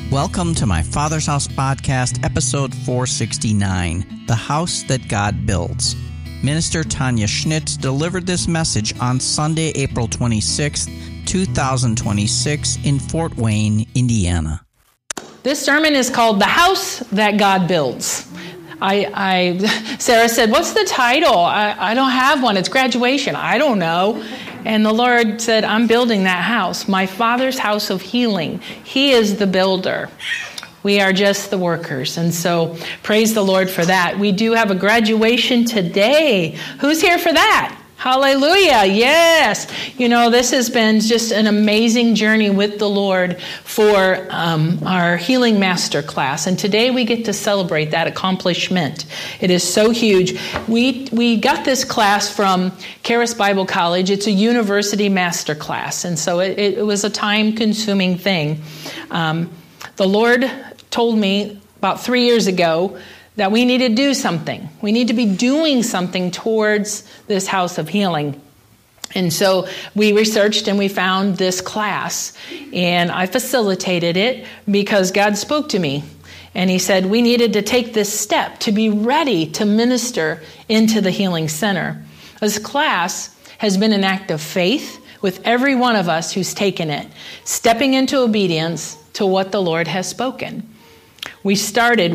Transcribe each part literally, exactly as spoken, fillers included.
Welcome to my Father's House podcast, episode four sixty-nine, The House That God Builds. Minister Tanya Schnitz delivered this message on Sunday, April twenty-sixth, twenty twenty-six in Fort Wayne, Indiana. This sermon is called The House That God Builds. I, I Sarah said, what's the title? I, I don't have one. It's graduation. I don't know. And the Lord said, I'm building that house, my Father's house of healing. He is the builder. We are just the workers. And so praise the Lord for that. We do have a graduation today. Who's here for that? Hallelujah. Yes. You know, this has been just an amazing journey with the Lord for um, our Healing Master class. And today we get to celebrate that accomplishment. It is so huge. We we got this class from Charis Bible College. It's a university master class. And so it, it was a time-consuming thing. Um, the Lord told me about three years ago that we need to do something. We need to be doing something towards this house of healing. And so we researched and we found this class. And I facilitated it because God spoke to me. And he said we needed to take this step to be ready to minister into the healing center. This class has been an act of faith with every one of us who's taken it, stepping into obedience to what the Lord has spoken. We started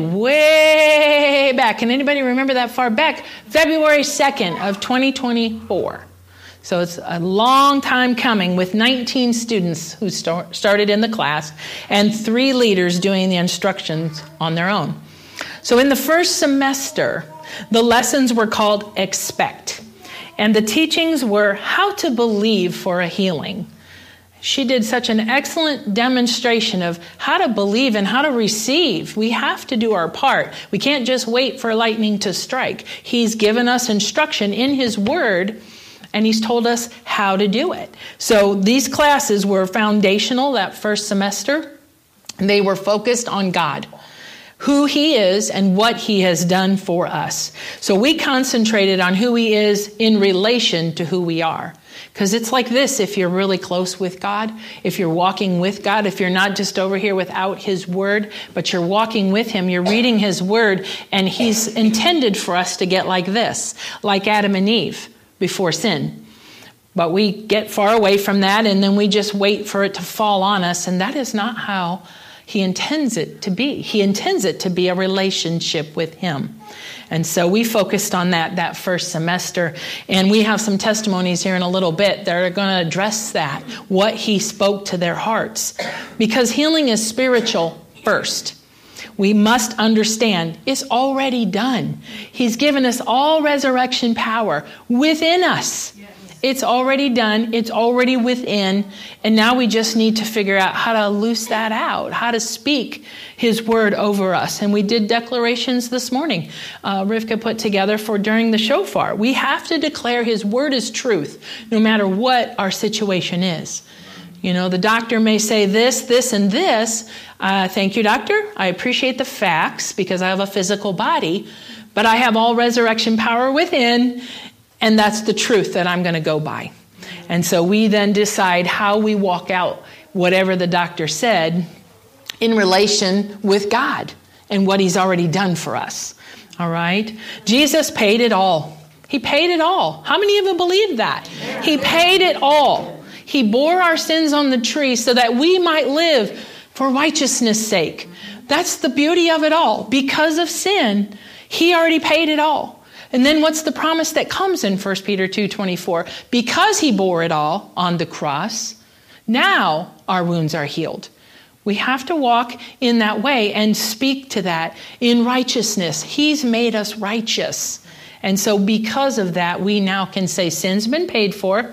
way back. Can anybody remember that far back? February second of twenty twenty-four. So it's a long time coming with nineteen students who start, started in the class and three leaders doing the instructions on their own. So in the first semester, the lessons were called Expect. And the teachings were how to believe for a healing. She did such an excellent demonstration of how to believe and how to receive. We have to do our part. We can't just wait for lightning to strike. He's given us instruction in His Word, and He's told us how to do it. So these classes were foundational that first semester. They were focused on God, who He is and what He has done for us. So we concentrated on who He is in relation to who we are. Because it's like this, if you're really close with God, if you're walking with God, if you're not just over here without His Word, but you're walking with Him, you're reading His Word, and He's intended for us to get like this, like Adam and Eve before sin. But we get far away from that, and then we just wait for it to fall on us, and that is not how He intends it to be. He intends it to be a relationship with Him. And so we focused on that that first semester. And we have some testimonies here in a little bit that are going to address that, what He spoke to their hearts. Because healing is spiritual first. We must understand it's already done. He's given us all resurrection power within us. It's already done. It's already within. And now we just need to figure out how to loose that out, how to speak His Word over us. And we did declarations this morning. Uh, Rivka put together for during the shofar. We have to declare His Word is truth, no matter what our situation is. You know, the doctor may say this, this, and this. Uh, thank you, doctor. I appreciate the facts because I have a physical body, but I have all resurrection power within. And that's the truth that I'm going to go by. And so we then decide how we walk out whatever the doctor said in relation with God and what He's already done for us. All right? Jesus paid it all. He paid it all. How many of you believe that? He paid it all. He bore our sins on the tree so that we might live for righteousness' sake. That's the beauty of it all. Because of sin, He already paid it all. And then what's the promise that comes in First Peter two twenty-four? Because He bore it all on the cross, now our wounds are healed. We have to walk in that way and speak to that in righteousness. He's made us righteous. And so because of that, we now can say, sin's been paid for.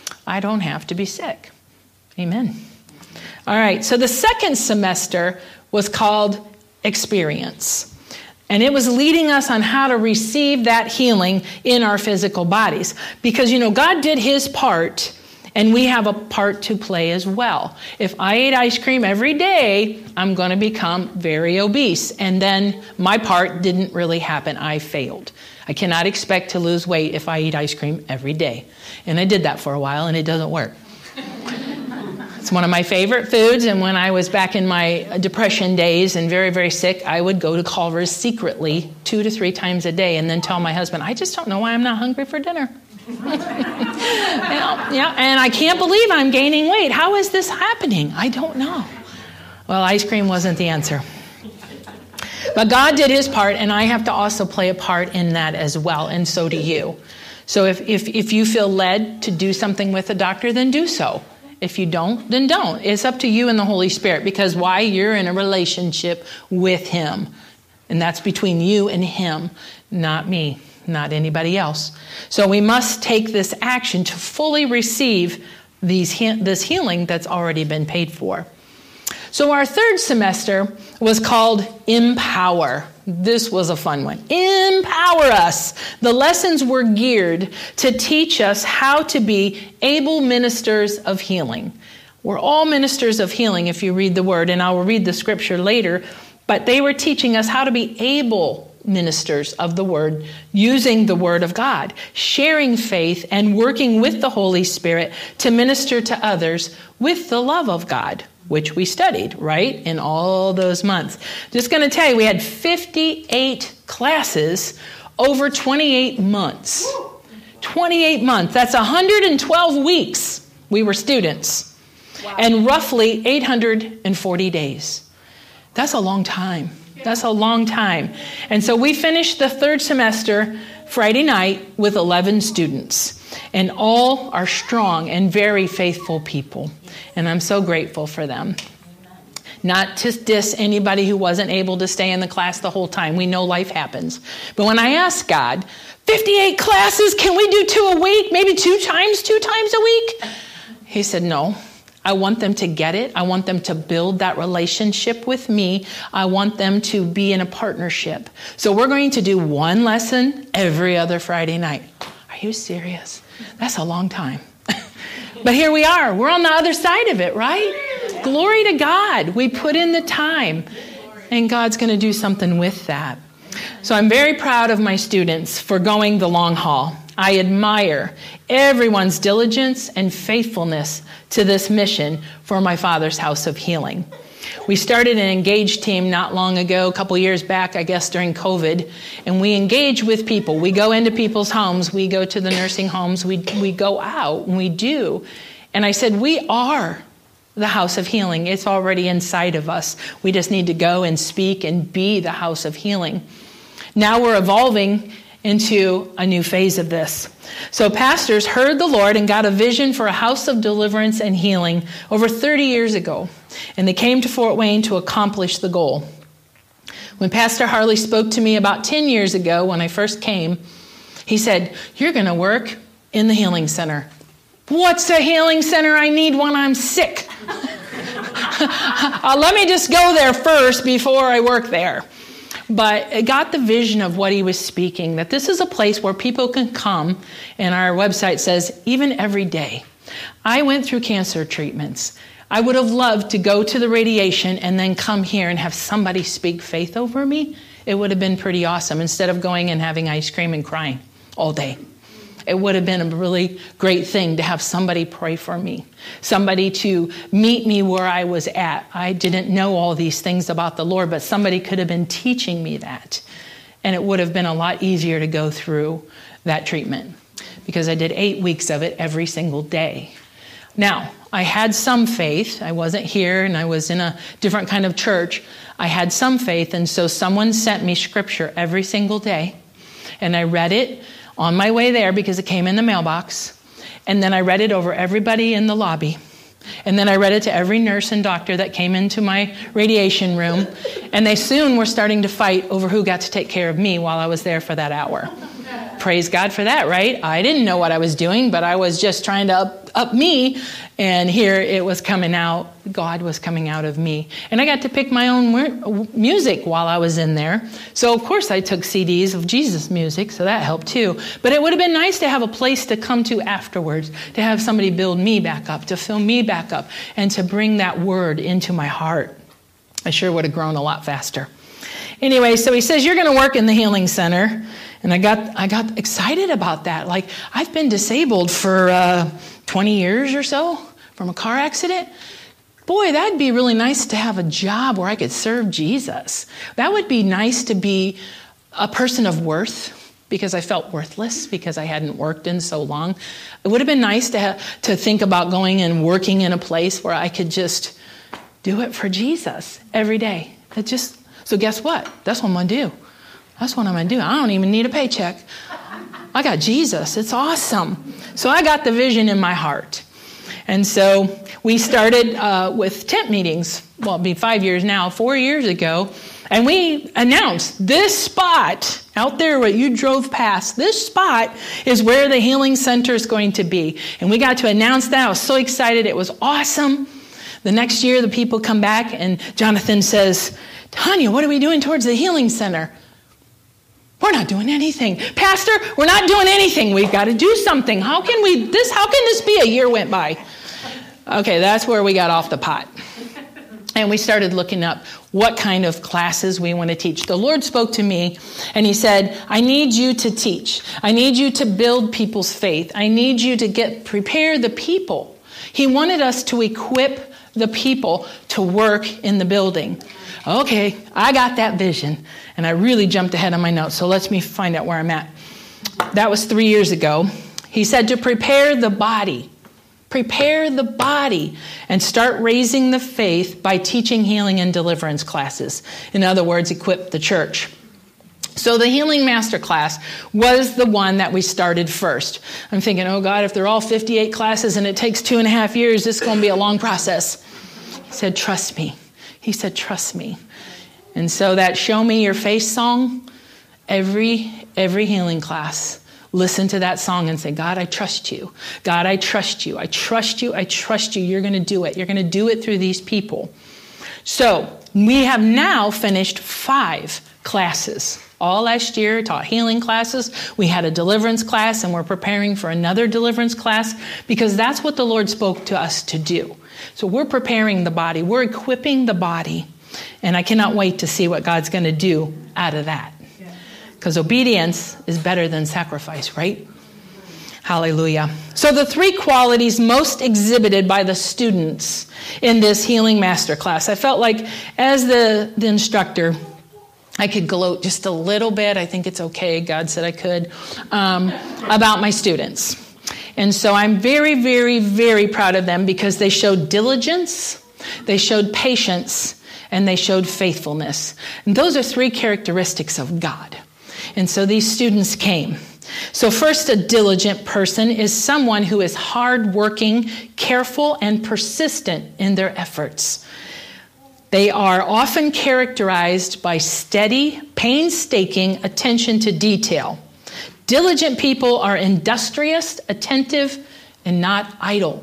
I don't have to be sick. Amen. All right, so the second semester was called Experience. And it was leading us on how to receive that healing in our physical bodies. Because, you know, God did His part, and we have a part to play as well. If I ate ice cream every day, I'm going to become very obese. And then my part didn't really happen. I failed. I cannot expect to lose weight if I eat ice cream every day. And I did that for a while, and it doesn't work. It's one of my favorite foods, and when I was back in my depression days and very, very sick, I would go to Culver's secretly two to three times a day and then tell my husband, I just don't know why I'm not hungry for dinner. yeah, yeah, and I can't believe I'm gaining weight. How is this happening? I don't know. Well, ice cream wasn't the answer. But God did his part, and I have to also play a part in that as well, and so do you. So if, if, if you feel led to do something with a doctor, then do so. If you don't, then don't. It's up to you and the Holy Spirit, because why? You're in a relationship with him. And that's between you and him, not me, not anybody else. So we must take this action to fully receive these this healing that's already been paid for. So our third semester was called Empower. This was a fun one. Empower us. The lessons were geared to teach us how to be able ministers of healing. We're all ministers of healing if you read the word, and I will read the scripture later, but they were teaching us how to be able ministers of the word, using the word of God, sharing faith and working with the Holy Spirit to minister to others with the love of God, which we studied, right, in all those months. Just going to tell you, we had fifty-eight classes over twenty-eight months. twenty-eight months. That's one hundred twelve weeks we were students. Wow. And roughly eight hundred forty days. That's a long time. That's a long time. And so we finished the third semester Friday night with eleven students. And all are strong and very faithful people. And I'm so grateful for them. Not to diss anybody who wasn't able to stay in the class the whole time. We know life happens. But when I asked God, fifty-eight classes, can we do two a week? Maybe two times, two times a week? He said, no. I want them to get it. I want them to build that relationship with me. I want them to be in a partnership. So we're going to do one lesson every other Friday night. Are you serious? That's a long time. But here we are. We're on the other side of it, right? Glory to God. We put in the time, and God's going to do something with that. So I'm very proud of my students for going the long haul. I admire everyone's diligence and faithfulness to this mission for my Father's House of Healing. We started an engaged team not long ago, a couple years back, I guess during COVID, and we engage with people. We go into people's homes, we go to the nursing homes, we we go out, and we do. And I said, we are the House of Healing. It's already inside of us. We just need to go and speak and be the House of Healing. Now we're evolving into a new phase of this. So pastors heard the Lord and got a vision for a house of deliverance and healing over thirty years ago. And they came to Fort Wayne to accomplish the goal. When Pastor Harley spoke to me about ten years ago when I first came, he said, you're going to work in the healing center. What's a healing center? I need one. I'm sick. uh, let me just go there first before I work there. But I got the vision of what he was speaking, that this is a place where people can come, and our website says, even every day. I went through cancer treatments. I would have loved to go to the radiation and then come here and have somebody speak faith over me. It would have been pretty awesome, instead of going and having ice cream and crying all day. It would have been a really great thing to have somebody pray for me, somebody to meet me where I was at. I didn't know all these things about the Lord, but somebody could have been teaching me that. And it would have been a lot easier to go through that treatment, because I did eight weeks of it every single day. Now, I had some faith. I wasn't here, and I was in a different kind of church. I had some faith, and so someone sent me scripture every single day, and I read it on my way there because it came in the mailbox. And then I read it over everybody in the lobby. And then I read it to every nurse and doctor that came into my radiation room. And they soon were starting to fight over who got to take care of me while I was there for that hour. Praise God for that, right? I didn't know what I was doing, but I was just trying to up, up me. And here it was coming out. God was coming out of me. And I got to pick my own music while I was in there. So, of course, I took C Ds of Jesus music, so that helped too. But it would have been nice to have a place to come to afterwards, to have somebody build me back up, to fill me back up, and to bring that word into my heart. I sure would have grown a lot faster. Anyway, so he says, you're going to work in the healing center. And I got I got excited about that. Like, I've been disabled for uh, twenty years or so from a car accident. boy, that'd be really nice to have a job where I could serve Jesus. That would be nice to be a person of worth, because I felt worthless because I hadn't worked in so long. It would have been nice to have, to think about going and working in a place where I could just do it for Jesus every day. It just so guess what? That's what I'm going to do. That's what I'm going to do. I don't even need a paycheck. I got Jesus. It's awesome. So I got the vision in my heart. And so we started uh, with tent meetings. Well, it'll be five years now, four years ago. And we announced this spot out there where you drove past, this spot is where the healing center is going to be. And we got to announce that. I was so excited. It was awesome. The next year, the people come back and Jonathan says, Tanya, what are we doing towards the healing center? We're not doing anything. Pastor, we're not doing anything. We've got to do something. How can we, this, how can this be? A year went by. Okay, that's where we got off the pot. And we started looking up what kind of classes we want to teach. The Lord spoke to me and he said, I need you to teach. I need you to build people's faith. I need you to get prepare the people. He wanted us to equip the people to work in the building. Okay, I got that vision. And I really jumped ahead on my notes. So let me find out where I'm at. That was three years ago. He said to prepare the body. Prepare the body and start raising the faith by teaching healing and deliverance classes. In other words, equip the church. So the Healing Master Class was the one that we started first. I'm thinking, oh God, if they're all fifty-eight classes and it takes two and a half years, this is going to be a long process. He said, trust me. He said, trust me. And so that Show Me Your Face song, every every healing class, listen to that song and say, God, I trust you. God, I trust you. I trust you. I trust you. You're going to do it. You're going to do it through these people. So we have now finished five classes. All last year, taught healing classes. We had a deliverance class, and we're preparing for another deliverance class because that's what the Lord spoke to us to do. So we're preparing the body. We're equipping the body. And I cannot wait to see what God's going to do out of that. Because obedience is better than sacrifice, right? Hallelujah. So the three qualities most exhibited by the students in this Healing Masterclass. I felt like as the, the instructor, I could gloat just a little bit. I think it's okay. God said I could. Um, about my students. And so I'm very, very, very proud of them because they showed diligence, they showed patience, and they showed faithfulness. And those are three characteristics of God. And so these students came. So first, a diligent person is someone who is hardworking, careful, and persistent in their efforts. They are often characterized by steady, painstaking attention to detail. Diligent people are industrious, attentive, and not idle.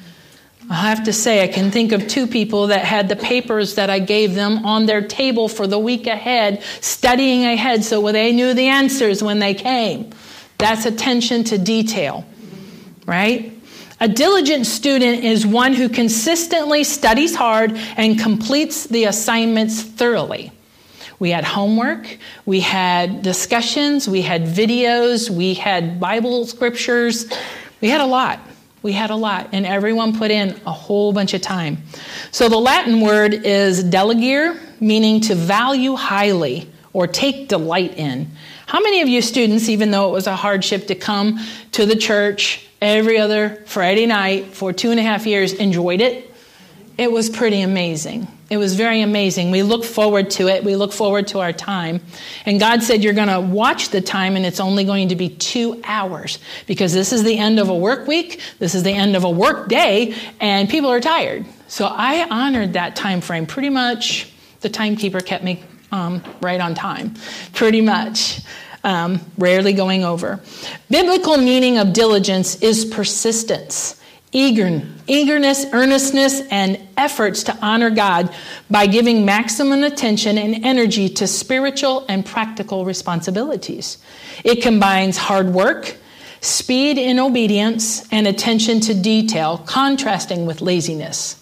I have to say, I can think of two people that had the papers that I gave them on their table for the week ahead, studying ahead so they knew the answers when they came. That's attention to detail, right? A diligent student is one who consistently studies hard and completes the assignments thoroughly. We had homework, we had discussions, we had videos, we had Bible scriptures. We had a lot. We had a lot, and everyone put in a whole bunch of time. So the Latin word is delegere, meaning to value highly or take delight in. How many of you students, even though it was a hardship to come to the church every other Friday night for two and a half years, enjoyed it? It was pretty amazing. It was very amazing. We look forward to it. We look forward to our time. And God said, you're going to watch the time, and it's only going to be two hours because this is the end of a work week. This is the end of a work day, and people are tired. So I honored that time frame pretty much. The timekeeper kept me um, right on time, pretty much. Um, rarely going over. Biblical meaning of diligence is persistence. Eager, eagerness, earnestness, and efforts to honor God by giving maximum attention and energy to spiritual and practical responsibilities. It combines hard work, speed in obedience, and attention to detail, contrasting with laziness.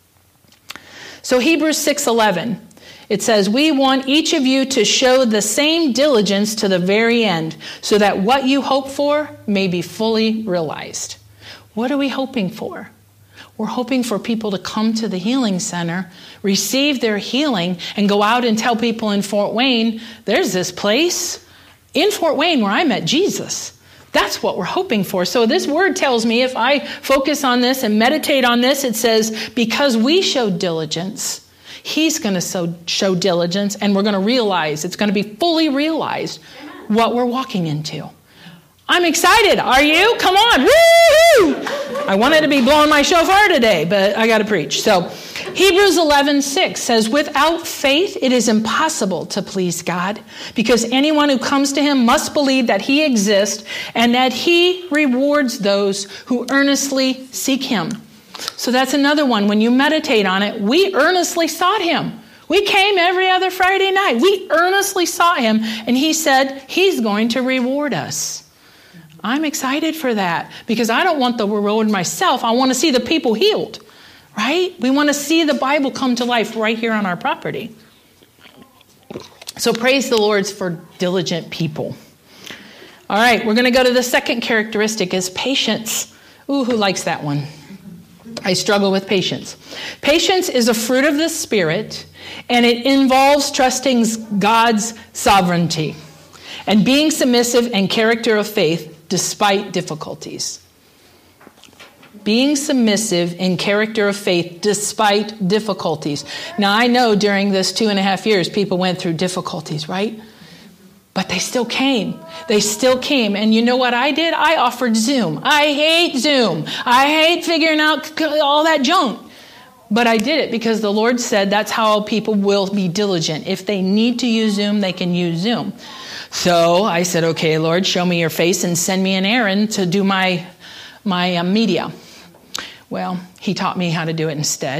So Hebrews six eleven, it says, we want each of you to show the same diligence to the very end, so that what you hope for may be fully realized. What are we hoping for? We're hoping for people to come to the healing center, receive their healing, and go out and tell people in Fort Wayne, there's this place in Fort Wayne where I met Jesus. That's what we're hoping for. So this word tells me if I focus on this and meditate on this, it says, because we show diligence, he's going to show, show diligence, and we're going to realize, it's going to be fully realized what we're walking into. I'm excited. Are you? Come on. Woo! I wanted to be blowing my shofar today, but I got to preach. So Hebrews eleven six says, without faith, it is impossible to please God, because anyone who comes to him must believe that he exists and that he rewards those who earnestly seek him. So that's another one. When you meditate on it, we earnestly sought him. We came every other Friday night. We earnestly sought him, and he said he's going to reward us. I'm excited for that because I don't want the reward myself. I want to see the people healed, right? We want to see the Bible come to life right here on our property. So praise the Lord for diligent people. All right, we're going to go to the second characteristic is patience. Ooh, who likes that one? I struggle with patience. Patience is a fruit of the Spirit, and it involves trusting God's sovereignty and being submissive and character of faith despite difficulties. Being submissive in character of faith despite difficulties. Now, I know during this two and a half years, people went through difficulties, right? But they still came. They still came. And you know what I did? I offered Zoom. I hate Zoom. I hate figuring out all that junk. But I did it because the Lord said that's how people will be diligent. If they need to use Zoom, they can use Zoom. So I said, okay, Lord, show me your face and send me an errand to do my my uh, media. Well, he taught me how to do it instead.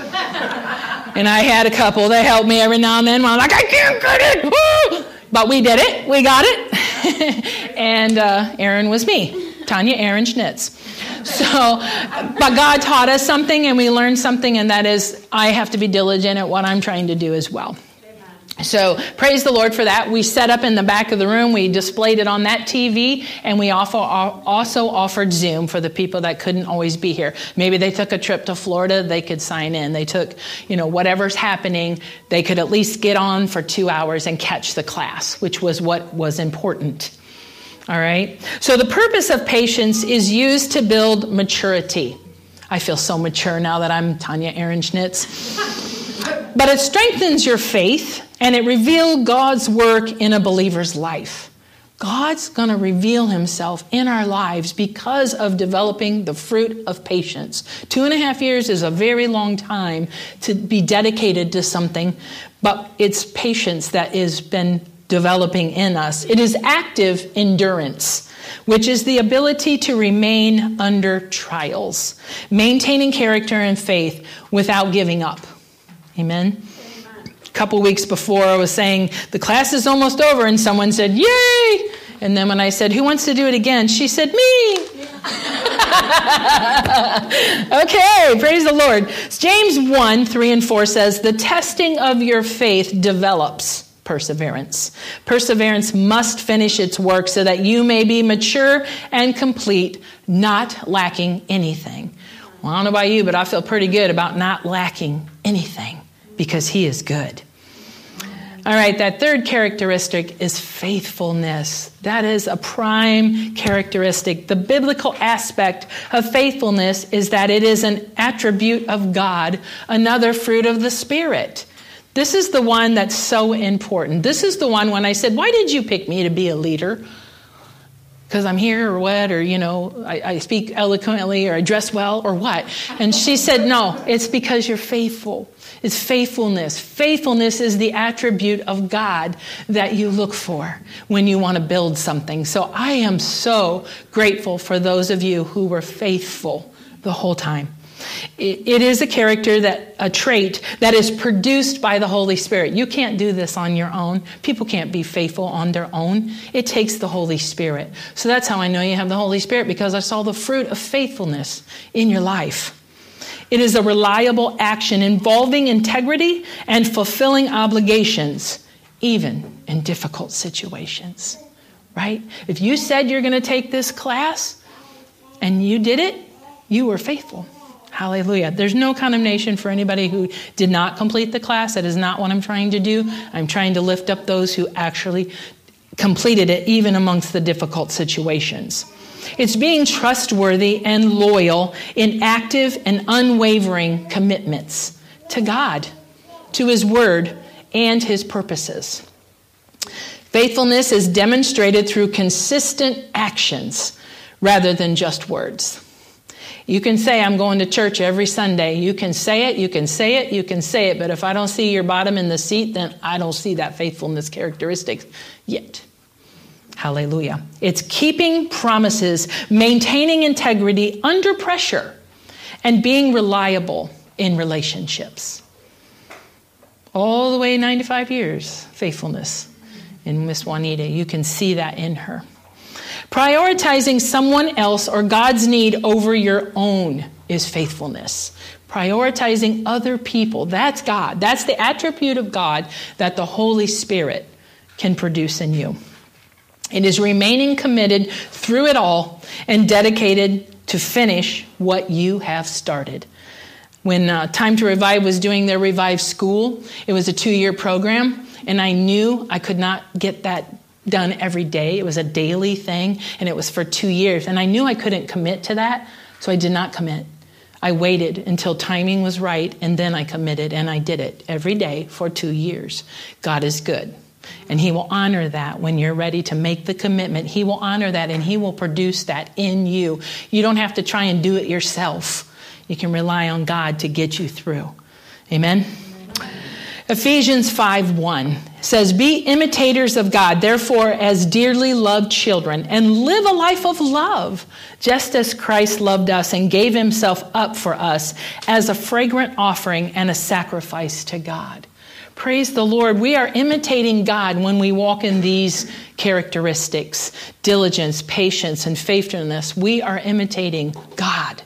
And I had a couple that helped me every now and then. I'm like, I can't get it. Woo! But we did it. We got it. And uh, Aaron was me, Tanya Aaron Schnitz. So, but God taught us something and we learned something, and that is I have to be diligent at what I'm trying to do as well. So praise the Lord for that. We set up in the back of the room. We displayed it on that T V, and we also offered Zoom for the people that couldn't always be here. Maybe they took a trip to Florida, they could sign in. They took, you know, whatever's happening, they could at least get on for two hours and catch the class, which was what was important. All right. So the purpose of patience is used to build maturity. I feel so mature now that I'm Tanya Aaron Schnitz. But it strengthens your faith, and it reveals God's work in a believer's life. God's going to reveal himself in our lives because of developing the fruit of patience. Two and a half years is a very long time to be dedicated to something, but it's patience that has been developing in us. It is active endurance, which is the ability to remain under trials, maintaining character and faith without giving up. Amen. A couple weeks before, I was saying, the class is almost over, and someone said, yay! And then when I said, who wants to do it again? She said, me! Okay, praise the Lord. James one, three and four says, the testing of your faith develops perseverance. Perseverance must finish its work so that you may be mature and complete, not lacking anything. Well, I don't know about you, but I feel pretty good about not lacking anything because he is good. All right, that third characteristic is faithfulness. That is a prime characteristic. The biblical aspect of faithfulness is that it is an attribute of God, another fruit of the Spirit. This is the one that's so important. This is the one when I said, why did you pick me to be a leader? Because I'm here or what, or, you know, I, I speak eloquently or I dress well or what? And she said, no, it's because you're faithful. It's faithfulness. Faithfulness is the attribute of God that you look for when you want to build something. So I am so grateful for those of you who were faithful the whole time. It, it is a character, that a trait that is produced by the Holy Spirit. You can't do this on your own. People can't be faithful on their own. It takes the Holy Spirit. So that's how I know you have the Holy Spirit, because I saw the fruit of faithfulness in your life. It is a reliable action involving integrity and fulfilling obligations, even in difficult situations, right? If you said you're going to take this class and you did it, you were faithful. Hallelujah. There's no condemnation for anybody who did not complete the class. That is not what I'm trying to do. I'm trying to lift up those who actually completed it, even amongst the difficult situations. It's being trustworthy and loyal in active and unwavering commitments to God, to His Word, and His purposes. Faithfulness is demonstrated through consistent actions rather than just words. You can say, I'm going to church every Sunday. You can say it, you can say it, you can say it, but if I don't see your bottom in the seat, then I don't see that faithfulness characteristics yet. Hallelujah. It's keeping promises, maintaining integrity under pressure, and being reliable in relationships. All the way ninety-five years, faithfulness in Miss Juanita. You can see that in her. Prioritizing someone else or God's need over your own is faithfulness. Prioritizing other people, that's God. That's the attribute of God that the Holy Spirit can produce in you. It is remaining committed through it all and dedicated to finish what you have started. When uh, Time to Revive was doing their Revive School, it was a two-year program, and I knew I could not get that done every day. It was a daily thing, and it was for two years. And I knew I couldn't commit to that, so I did not commit. I waited until timing was right, and then I committed, and I did it every day for two years. God is good, and He will honor that when you're ready to make the commitment. He will honor that, and He will produce that in you. You don't have to try and do it yourself. You can rely on God to get you through. Amen? Ephesians five one says, be imitators of God, therefore, as dearly loved children, and live a life of love, just as Christ loved us and gave Himself up for us as a fragrant offering and a sacrifice to God. Praise the Lord. We are imitating God when we walk in these characteristics: diligence, patience, and faithfulness. We are imitating God.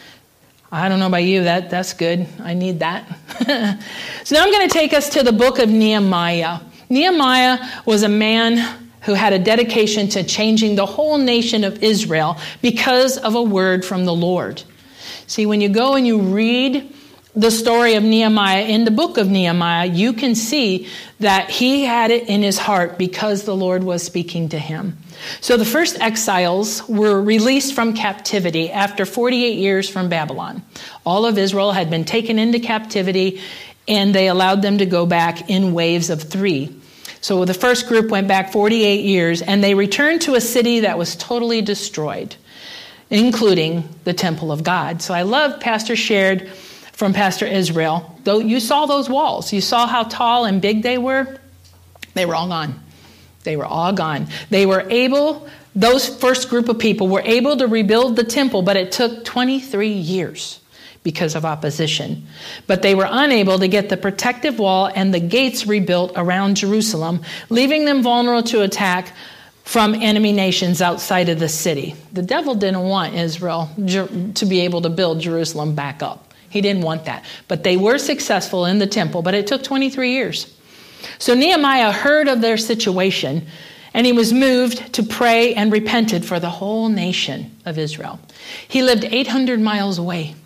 I don't know about you, that, that's good. I need that. So now I'm going to take us to the book of Nehemiah. Nehemiah was a man who had a dedication to changing the whole nation of Israel because of a word from the Lord. See, when you go and you read the story of Nehemiah in the book of Nehemiah, you can see that he had it in his heart because the Lord was speaking to him. So the first exiles were released from captivity after forty-eight years from Babylon. All of Israel had been taken into captivity, and they allowed them to go back in waves of three. So the first group went back forty-eight years, and they returned to a city that was totally destroyed, including the temple of God. So I love Pastor shared from Pastor Israel. Though you saw those walls, you saw how tall and big they were. They were all gone. They were all gone. They were able, those first group of people were able to rebuild the temple, but it took twenty-three years because of opposition. But they were unable to get the protective wall and the gates rebuilt around Jerusalem, leaving them vulnerable to attack from enemy nations outside of the city. The devil didn't want Israel to be able to build Jerusalem back up. He didn't want that. But they were successful in the temple, but it took twenty-three years. So Nehemiah heard of their situation, and he was moved to pray and repented for the whole nation of Israel. He lived eight hundred miles away.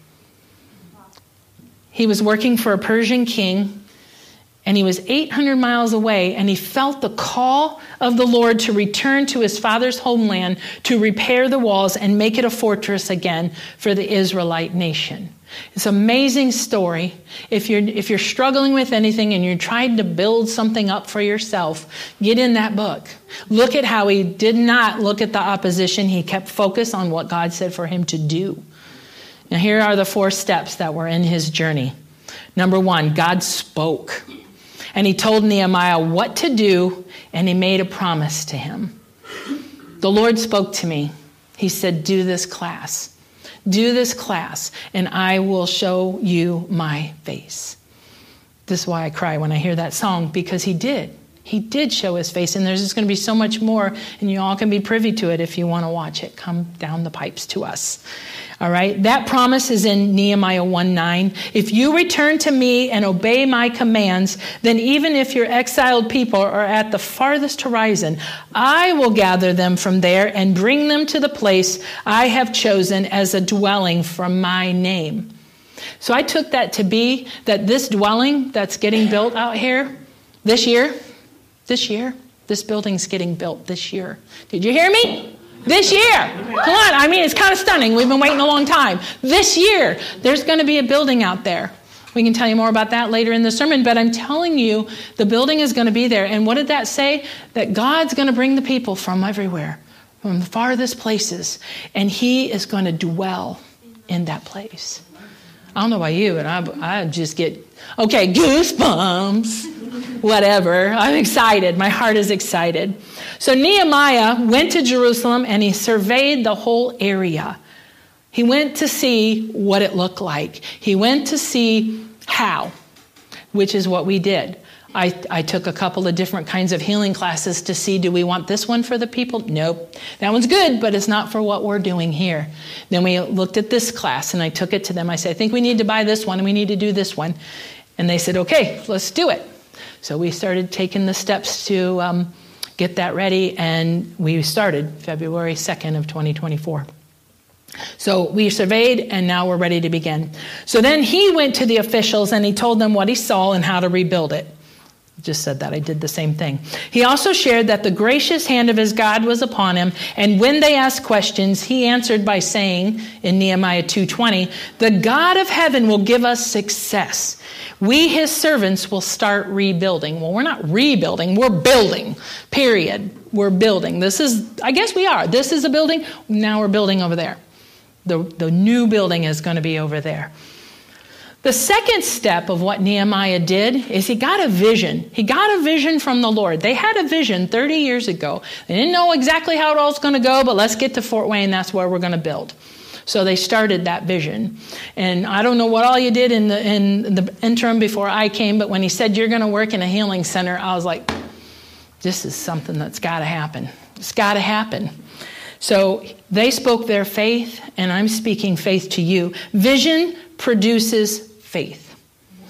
He was working for a Persian king, and he was eight hundred miles away, and he felt the call of the Lord to return to his father's homeland to repair the walls and make it a fortress again for the Israelite nation. It's an amazing story. If you're if you're struggling with anything and you're trying to build something up for yourself, get in that book. Look at how he did not look at the opposition. He kept focused on what God said for him to do. Now here are the four steps that were in his journey. Number one, God spoke. And he told Nehemiah what to do, and he made a promise to him. The Lord spoke to me. He said, do this class. Do this class, and I will show you my face. This is why I cry when I hear that song, because he did. He did show his face, and there's just going to be so much more, and you all can be privy to it if you want to watch it. Come down the pipes to us. All right? That promise is in Nehemiah one nine. If you return to me and obey my commands, then even if your exiled people are at the farthest horizon, I will gather them from there and bring them to the place I have chosen as a dwelling for my name. So I took that to be that this dwelling that's getting built out here this year, this year, this building's getting built this year. Did you hear me? This year. Come on. I mean, it's kind of stunning. We've been waiting a long time. This year, there's going to be a building out there. We can tell you more about that later in the sermon, but I'm telling you, the building is going to be there. And what did that say? That God's going to bring the people from everywhere, from the farthest places, and he is going to dwell in that place. I don't know about you, but I, I just get, okay, goosebumps, whatever. I'm excited. My heart is excited. So Nehemiah went to Jerusalem and he surveyed the whole area. He went to see what it looked like. He went to see how, which is what we did. I, I took a couple of different kinds of healing classes to see, do we want this one for the people? Nope. That one's good, but it's not for what we're doing here. Then we looked at this class, and I took it to them. I said, I think we need to buy this one, and we need to do this one. And they said, okay, let's do it. So we started taking the steps to um, get that ready, and we started February second of twenty twenty-four. So we surveyed, and now we're ready to begin. So then he went to the officials, and he told them what he saw and how to rebuild it. Just said that. I did the same thing. He also shared that the gracious hand of his God was upon him, and when they asked questions, he answered by saying in Nehemiah two twenty, the God of heaven will give us success. We, his servants, will start rebuilding. Well, we're not rebuilding. We're building, period. We're building. This is, I guess we are. This is a building. Now we're building over there. The, the new building is going to be over there. The second step of what Nehemiah did is he got a vision. He got a vision from the Lord. They had a vision thirty years ago. They didn't know exactly how it all was going to go, but let's get to Fort Wayne. That's where we're going to build. So they started that vision. And I don't know what all you did in the in the interim before I came, but when he said you're going to work in a healing center, I was like, this is something that's got to happen. It's got to happen. So they spoke their faith, and I'm speaking faith to you. Vision produces faith.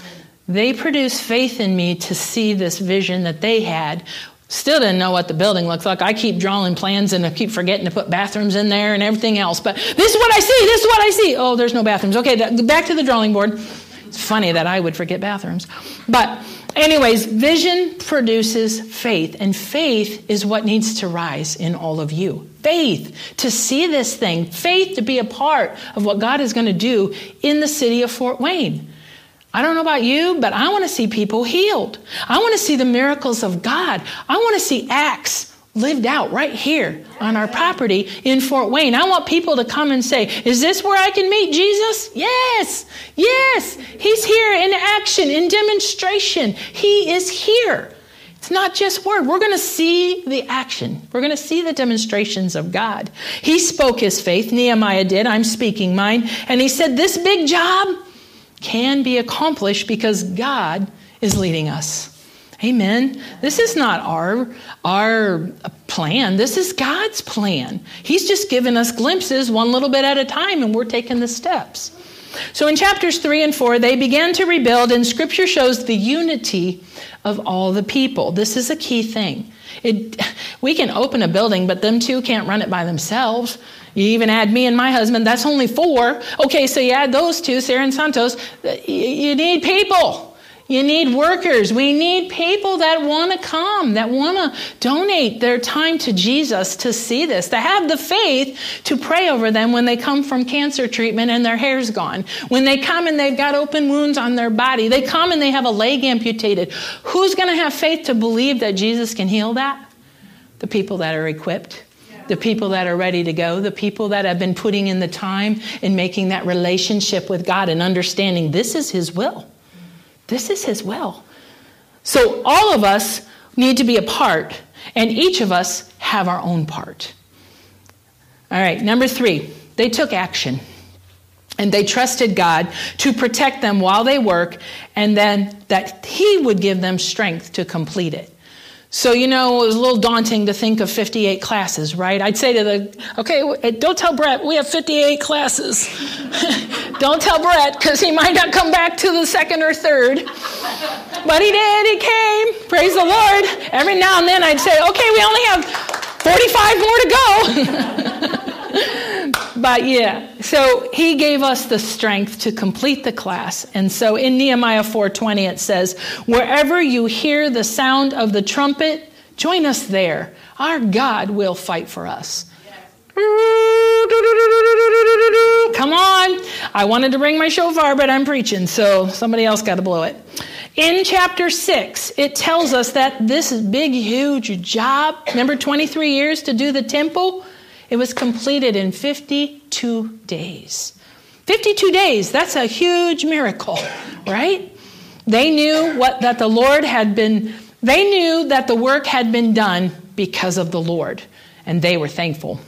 They produced faith in me to see this vision that they had. Still didn't know what the building looks like. I keep drawing plans and I keep forgetting to put bathrooms in there and everything else. But this is what I see. This is what I see. Oh, there's no bathrooms. Okay, th- back to the drawing board. It's funny that I would forget bathrooms. But anyways, vision produces faith. And faith is what needs to rise in all of you. Faith to see this thing. Faith to be a part of what God is going to do in the city of Fort Wayne. I don't know about you, but I want to see people healed. I want to see the miracles of God. I want to see Acts lived out right here on our property in Fort Wayne. I want people to come and say, is this where I can meet Jesus? Yes, yes. He's here in action, in demonstration. He is here. It's not just word. We're going to see the action. We're going to see the demonstrations of God. He spoke his faith. Nehemiah did. I'm speaking mine. And he said, this big job can be accomplished because God is leading us. Amen. This is not our, our plan. This is God's plan. He's just given us glimpses one little bit at a time, and we're taking the steps. So in chapters three and four, they began to rebuild, and Scripture shows the unity of all the people. This is a key thing. It, we can open a building, but them two can't run it by themselves. You even add me and my husband, that's only four. Okay, so you add those two, Sarah and Santos. You need people. You need workers. We need people that want to come, that want to donate their time to Jesus to see this, to have the faith to pray over them when they come from cancer treatment and their hair's gone. When they come and they've got open wounds on their body. They come and they have a leg amputated. Who's going to have faith to believe that Jesus can heal that? The people that are equipped. The people that are ready to go, the people that have been putting in the time in making that relationship with God and understanding this is his will. This is his will. So all of us need to be a part, and each of us have our own part. All right, number three, they took action. And they trusted God to protect them while they work, and then that he would give them strength to complete it. So, you know, it was a little daunting to think of fifty-eight classes, right? I'd say to the, okay, don't tell Brett, we have fifty-eight classes. Don't tell Brett, because he might not come back to the second or third. But he did, he came. Praise the Lord. Every now and then I'd say, okay, we only have forty-five more to go. But yeah, so he gave us the strength to complete the class. And so in Nehemiah four twenty it says, wherever you hear the sound of the trumpet, join us there. Our God will fight for us. Come on. I wanted to bring my shofar, but I'm preaching, so somebody else got to blow it. In chapter six, it tells us that this big, huge job, remember twenty-three years to do the temple? It was completed in fifty-two days. fifty-two days, that's a huge miracle, right? They knew what that the Lord had been, they knew that the work had been done because of the Lord, and they were thankful.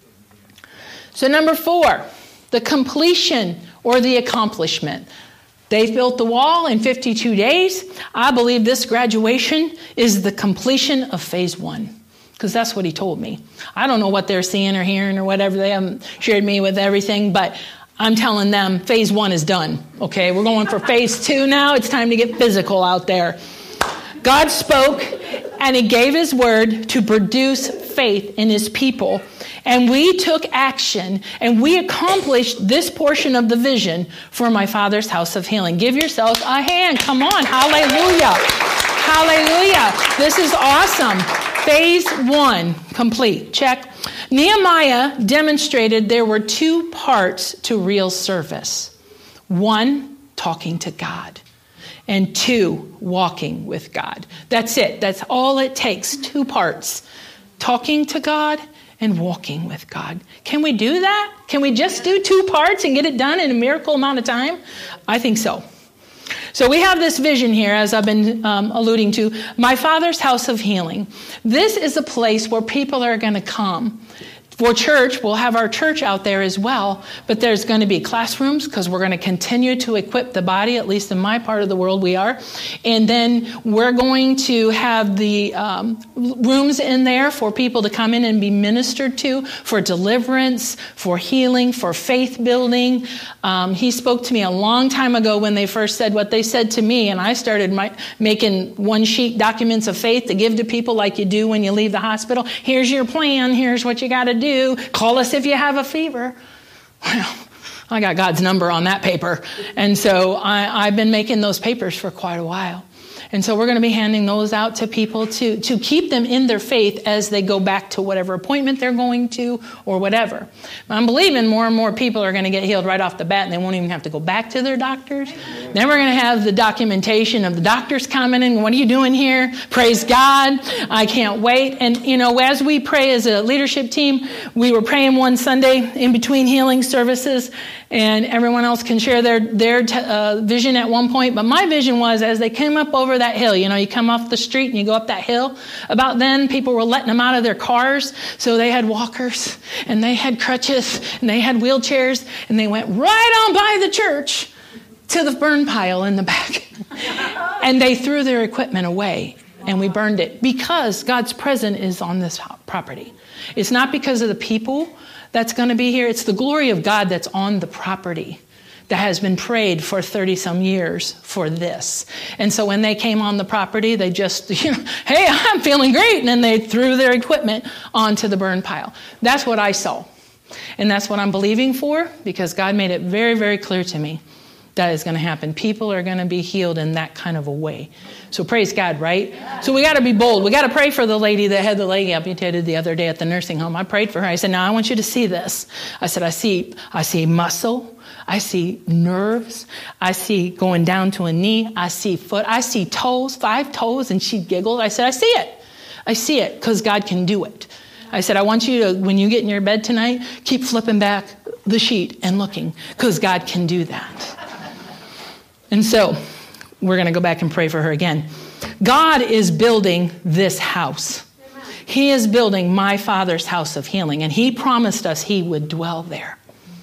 So number four, the completion or the accomplishment. They've built the wall in fifty-two days. I believe this graduation is the completion of phase one, because that's what he told me. I don't know what they're seeing or hearing or whatever. They haven't shared me with everything, but I'm telling them phase one is done. Okay, we're going for phase two now. It's time to get physical out there. God spoke, and he gave his word to produce faith in his people. And we took action, and we accomplished this portion of the vision for my Father's house of healing. Give yourselves a hand. Come on. Hallelujah. Hallelujah. This is awesome. Phase one complete. Check. Nehemiah demonstrated there were two parts to real service. One, talking to God. And two, walking with God. That's it. That's all it takes. Two parts. Talking to God and walking with God. Can we do that? Can we just do two parts and get it done in a miracle amount of time? I think so. So we have this vision here, as I've been um, alluding to, my Father's house of healing. This is a place where people are going to come. For church, we'll have our church out there as well, but there's going to be classrooms because we're going to continue to equip the body, at least in my part of the world we are. And then we're going to have the um, rooms in there for people to come in and be ministered to, for deliverance, for healing, for faith building. Um, he spoke to me a long time ago when they first said what they said to me, and I started my, making one-sheet documents of faith to give to people like you do when you leave the hospital. Here's your plan. Here's what you got to do. Call us if you have a fever. Well, I got God's number on that paper. And so I, I've been making those papers for quite a while. And so we're going to be handing those out to people to, to keep them in their faith as they go back to whatever appointment they're going to or whatever. I'm believing more and more people are going to get healed right off the bat, and they won't even have to go back to their doctors. Then we're going to have the documentation of the doctors coming in. What are you doing here? Praise God. I can't wait. And, you know, as we pray as a leadership team, we were praying one Sunday in between healing services, and everyone else can share their, their t- uh, vision at one point. But my vision was as they came up over that hill, you know, you come off the street and you go up that hill. About then, people were letting them out of their cars. So they had walkers and they had crutches and they had wheelchairs, and they went right on by the church to the burn pile in the back. And they threw their equipment away, and we burned it because God's presence is on this property. It's not because of the people that's going to be here. It's the glory of God that's on the property that has been prayed for thirty some years for this. And so when they came on the property, they just, you know, hey, I'm feeling great. And then they threw their equipment onto the burn pile. That's what I saw. And that's what I'm believing for, because God made it very, very clear to me that is going to happen. People are going to be healed in that kind of a way. So praise God, right? So we got to be bold. We got to pray for the lady that had the leg amputated the other day at the nursing home. I prayed for her. I said, now I want you to see this. I said, I see, I see muscle. I see nerves. I see going down to a knee. I see foot. I see toes, five toes. And she giggled. I said, I see it. I see it because God can do it. I said, I want you to, when you get in your bed tonight, keep flipping back the sheet and looking, because God can do that. And so we're going to go back and pray for her again. God is building this house. He is building my Father's house of healing, and he promised us he would dwell there.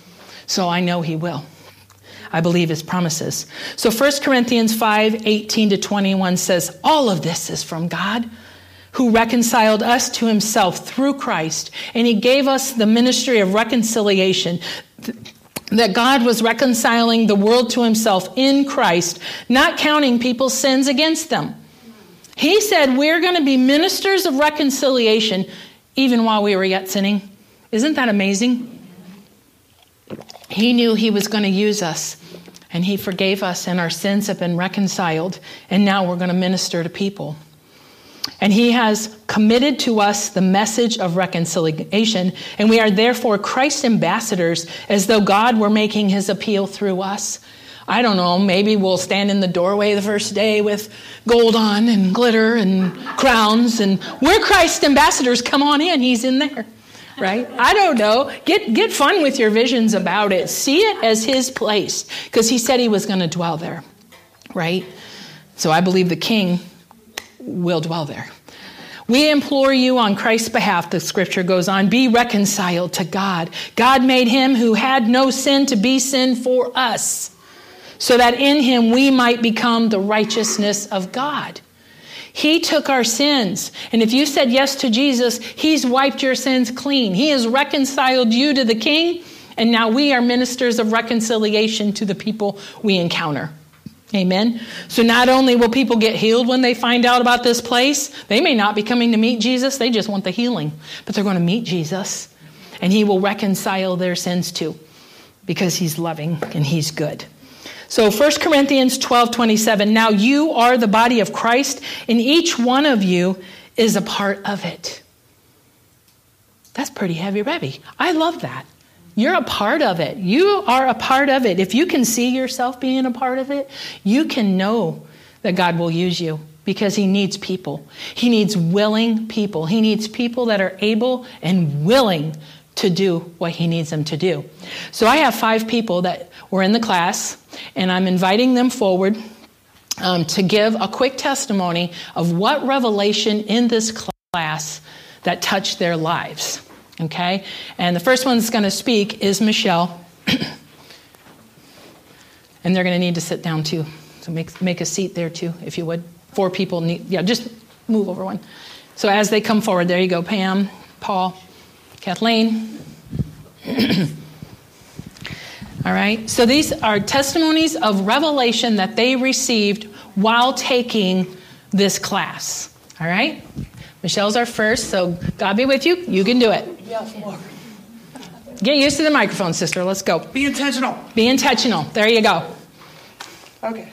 So I know he will. I believe his promises. So First Corinthians five, eighteen to twenty-one says, all of this is from God, who reconciled us to himself through Christ, and he gave us the ministry of reconciliation, that God was reconciling the world to himself in Christ, not counting people's sins against them. He said we're going to be ministers of reconciliation even while we were yet sinning. Isn't that amazing? He knew he was going to use us, and he forgave us, and our sins have been reconciled, and now we're going to minister to people. And he has committed to us the message of reconciliation, and we are therefore Christ's ambassadors, as though God were making his appeal through us. I don't know, maybe we'll stand in the doorway the first day with gold on and glitter and crowns, and we're Christ's ambassadors, come on in, he's in there, right? I don't know. Get get fun with your visions about it. See it as his place, because he said he was going to dwell there, right? So I believe the king will dwell there. We implore you on Christ's behalf, the scripture goes on, be reconciled to God. God made him who had no sin to be sin for us, so that in him we might become the righteousness of God. He took our sins. And if you said yes to Jesus, he's wiped your sins clean. He has reconciled you to the king. And now we are ministers of reconciliation to the people we encounter. Amen. So not only will people get healed when they find out about this place, they may not be coming to meet Jesus. They just want the healing. But they're going to meet Jesus. And he will reconcile their sins too, because he's loving and he's good. So First Corinthians twelve twenty-seven, now you are the body of Christ, and each one of you is a part of it. That's pretty heavy-revy. I love that. You're a part of it. You are a part of it. If you can see yourself being a part of it, you can know that God will use you, because he needs people. He needs willing people. He needs people that are able and willing to do what he needs them to do. So I have five people that were in the class, and I'm inviting them forward um, to give a quick testimony of what revelation in this class that touched their lives. Okay? And the first one that's going to speak is Michelle. And they're going to need to sit down too. So make make a seat there too, if you would. Four people need, yeah, just move over one. So as they come forward, there you go, Pam, Paul, Kathleen. All right. So these are testimonies of revelation that they received while taking this class. All right. Michelle's our first, so God be with you. You can do it. Yes, Lord. Get used to the microphone, sister. Let's go. Be intentional. Be intentional. There you go. Okay.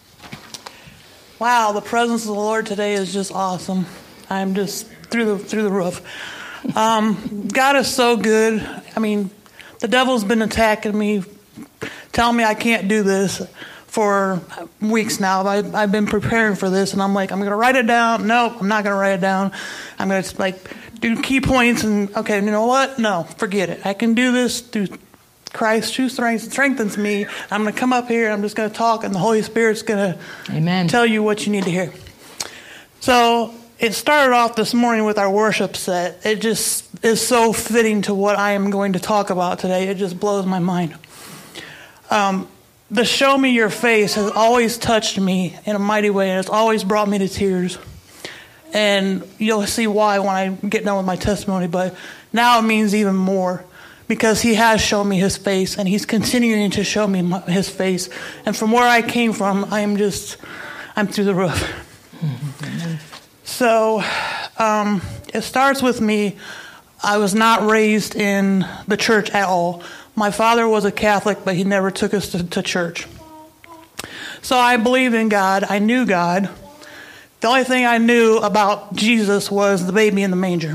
Wow, the presence of the Lord today is just awesome. I'm just through the through the roof. Um, God is so good. I mean, the devil's been attacking me, telling me I can't do this for weeks now. I, I've been preparing for this, and I'm like, I'm going to write it down. Nope, I'm not going to write it down. I'm going to like do key points, and okay, you know what? No, forget it. I can do this through Christ who strengthens me. I'm going to come up here. I'm just going to talk, and the Holy Spirit's going to Amen. Tell you what you need to hear. So it started off this morning with our worship set. It just is so fitting to what I am going to talk about today. It just blows my mind. Um, the Show Me Your Face has always touched me in a mighty way, and it's always brought me to tears. And you'll see why when I get done with my testimony, but now it means even more, because he has shown me his face, and he's continuing to show me my, his face. And from where I came from, I am just, I'm through the roof. Mm-hmm. So um, it starts with me. I was not raised in the church at all. My father was a Catholic, but he never took us to, to church. So I believed in God. I knew God. The only thing I knew about Jesus was the baby in the manger.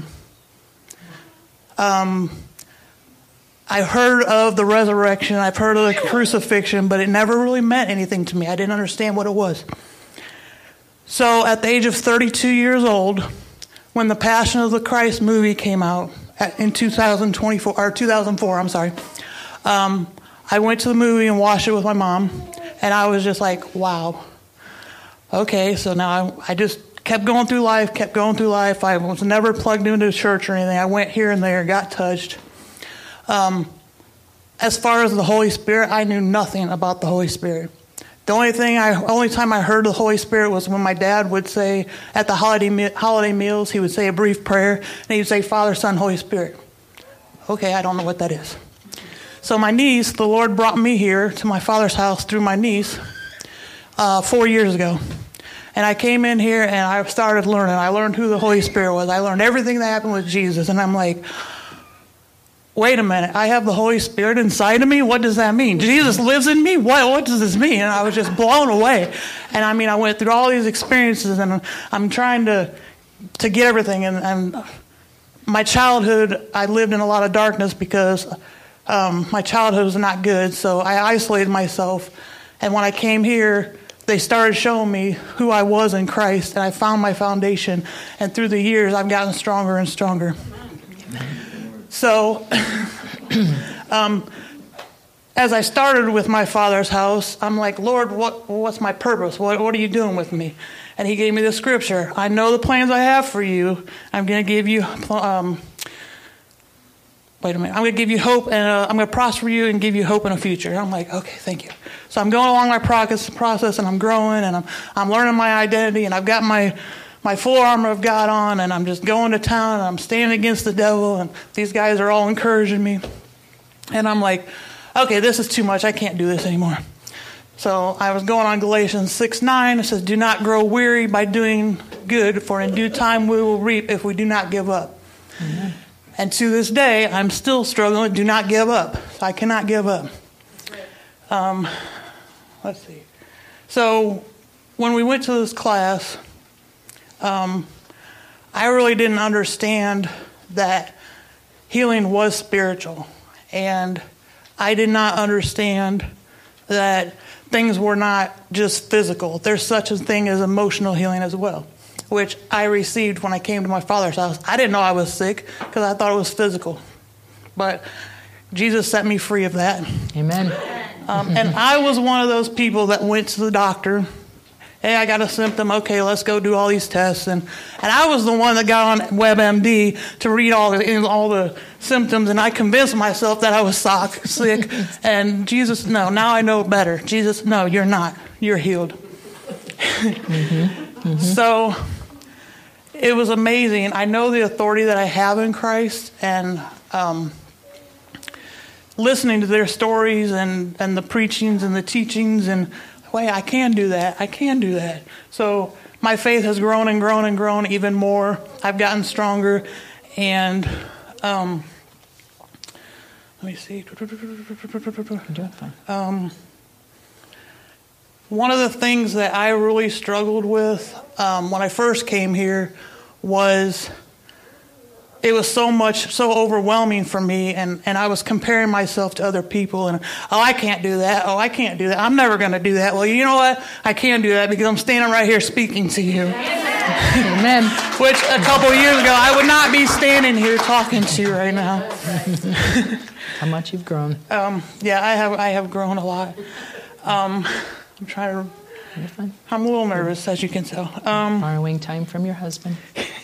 Um, I heard of the resurrection. I've heard of the crucifixion, but it never really meant anything to me. I didn't understand what it was. So at the age of thirty-two years old, when the Passion of the Christ movie came out in two thousand twenty-four, or two thousand four, I'm sorry, um, I went to the movie and watched it with my mom, and I was just like, wow. Okay, so now I, I just kept going through life, kept going through life. I was never plugged into a church or anything. I went here and there, got touched. Um, as far as the Holy Spirit, I knew nothing about the Holy Spirit. The only thing, I only time I heard the Holy Spirit was when my dad would say at the holiday holiday meals, he would say a brief prayer, and he would say, Father, Son, Holy Spirit. Okay, I don't know what that is. So my niece, the Lord brought me here to my father's house through my niece uh, four years ago. And I came in here and I started learning. I learned who the Holy Spirit was. I learned everything that happened with Jesus. And I'm like, wait a minute, I have the Holy Spirit inside of me? What does that mean? Jesus lives in me? What what does this mean? And I was just blown away. And I mean, I went through all these experiences, and I'm trying to to get everything. And, and my childhood, I lived in a lot of darkness because um, my childhood was not good. So I isolated myself. And when I came here, they started showing me who I was in Christ, and I found my foundation. And through the years, I've gotten stronger and stronger. So, um, as I started with my Father's house, I'm like, Lord, what, what's my purpose? What, what are you doing with me? And he gave me the scripture. I know the plans I have for you. I'm going to give you, um, wait a minute. I'm going to give you hope, and uh, I'm going to prosper you and give you hope in a future. And I'm like, okay, thank you. So I'm going along my process, process, and I'm growing, and I'm I'm learning my identity, and I've got my my full armor of God on, and I'm just going to town, and I'm standing against the devil, and these guys are all encouraging me. And I'm like, okay, this is too much. I can't do this anymore. So I was going on Galatians six nine. It says, do not grow weary by doing good, for in due time we will reap if we do not give up. Amen. And to this day, I'm still struggling. Do not give up. I cannot give up. Um, let's see. So when we went to this class, Um, I really didn't understand that healing was spiritual, and I did not understand that things were not just physical. There's such a thing as emotional healing as well, which I received when I came to my Father's house. I didn't know I was sick because I thought it was physical, but Jesus set me free of that. Amen. Um, and I was one of those people that went to the doctor. Hey, I got a symptom. Okay, let's go do all these tests. And, and I was the one that got on WebMD to read all the all the symptoms, and I convinced myself that I was sick. And Jesus, no, now I know better. Jesus, no, you're not. You're healed. Mm-hmm. Mm-hmm. So it was amazing. I know the authority that I have in Christ, and um, listening to their stories and, and the preachings and the teachings, and wait, I can do that. I can do that. So my faith has grown and grown and grown even more. I've gotten stronger. And um, let me see. Um, one of the things that I really struggled with um, when I first came here was it was so much, so overwhelming for me, and, and I was comparing myself to other people, and, oh, I can't do that. Oh, I can't do that. I'm never going to do that. Well, you know what? I can do that because I'm standing right here speaking to you. Amen. Which a couple of years ago, I would not be standing here talking to you right now. How much you've grown. Um, yeah, I have I have grown a lot. Um, I'm trying to, You're fine. I'm a little nervous, as you can tell. Um, Borrowing time from your husband.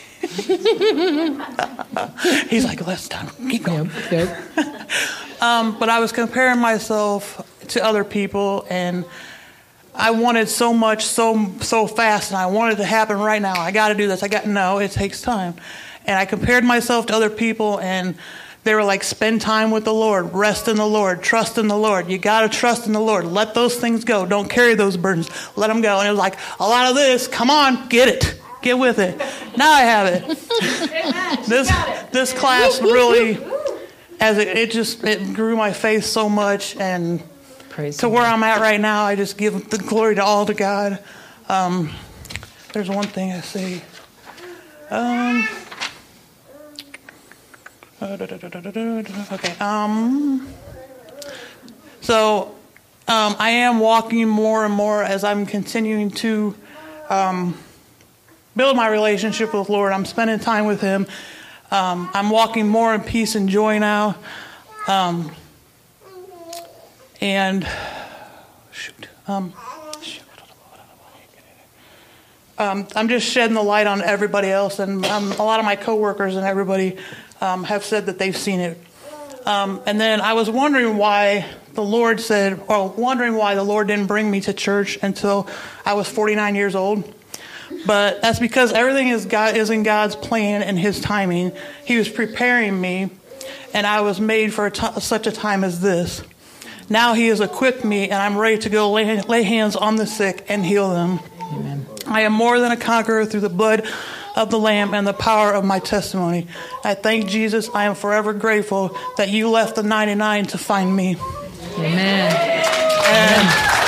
He's like, let's time. Keep going. Yep, yep. um, but I was comparing myself to other people, and I wanted so much, so so fast, and I wanted it to happen right now. I got to do this. I got no. It takes time, and I compared myself to other people, and they were like, spend time with the Lord, rest in the Lord, trust in the Lord. You got to trust in the Lord. Let those things go. Don't carry those burdens. Let them go. And it was like, a lot of this. Come on, get it. Get with it. Now I have it. This this class really, as it, it just it grew my faith so much, and Praise to where I'm at right now, I just give the glory to all to God. Um, there's one thing I say. Um, okay. Um. So, um, I am walking more and more as I'm continuing to. Um, build my relationship with the Lord. I'm spending time with Him. Um, I'm walking more in peace and joy now. Um, and shoot, um, shoot. Um, I'm just shedding the light on everybody else, and um, a lot of my coworkers and everybody um, have said that they've seen it. Um, and then I was wondering why the Lord said, or wondering why the Lord didn't bring me to church until I was forty-nine years old. But that's because everything is God is in God's plan and His timing. He was preparing me, and I was made for a t- such a time as this. Now He has equipped me, and I'm ready to go lay, lay hands on the sick and heal them. Amen. I am more than a conqueror through the blood of the Lamb and the power of my testimony. I thank Jesus. I am forever grateful that you left the ninety-nine to find me. Amen. And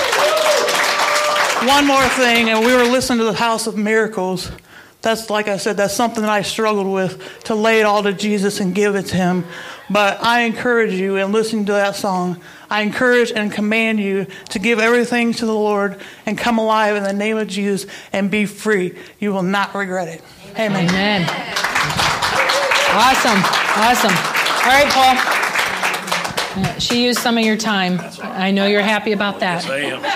one more thing, and we were listening to the House of Miracles. That's, like I said, that's something that I struggled with, to lay it all to Jesus and give it to him. But I encourage you, in listening to that song, I encourage and command you to give everything to the Lord and come alive in the name of Jesus and be free. You will not regret it. Amen. Amen. Awesome. Awesome. All right, Paul. Uh, She used some of your time. I know you're happy about that. Yes, I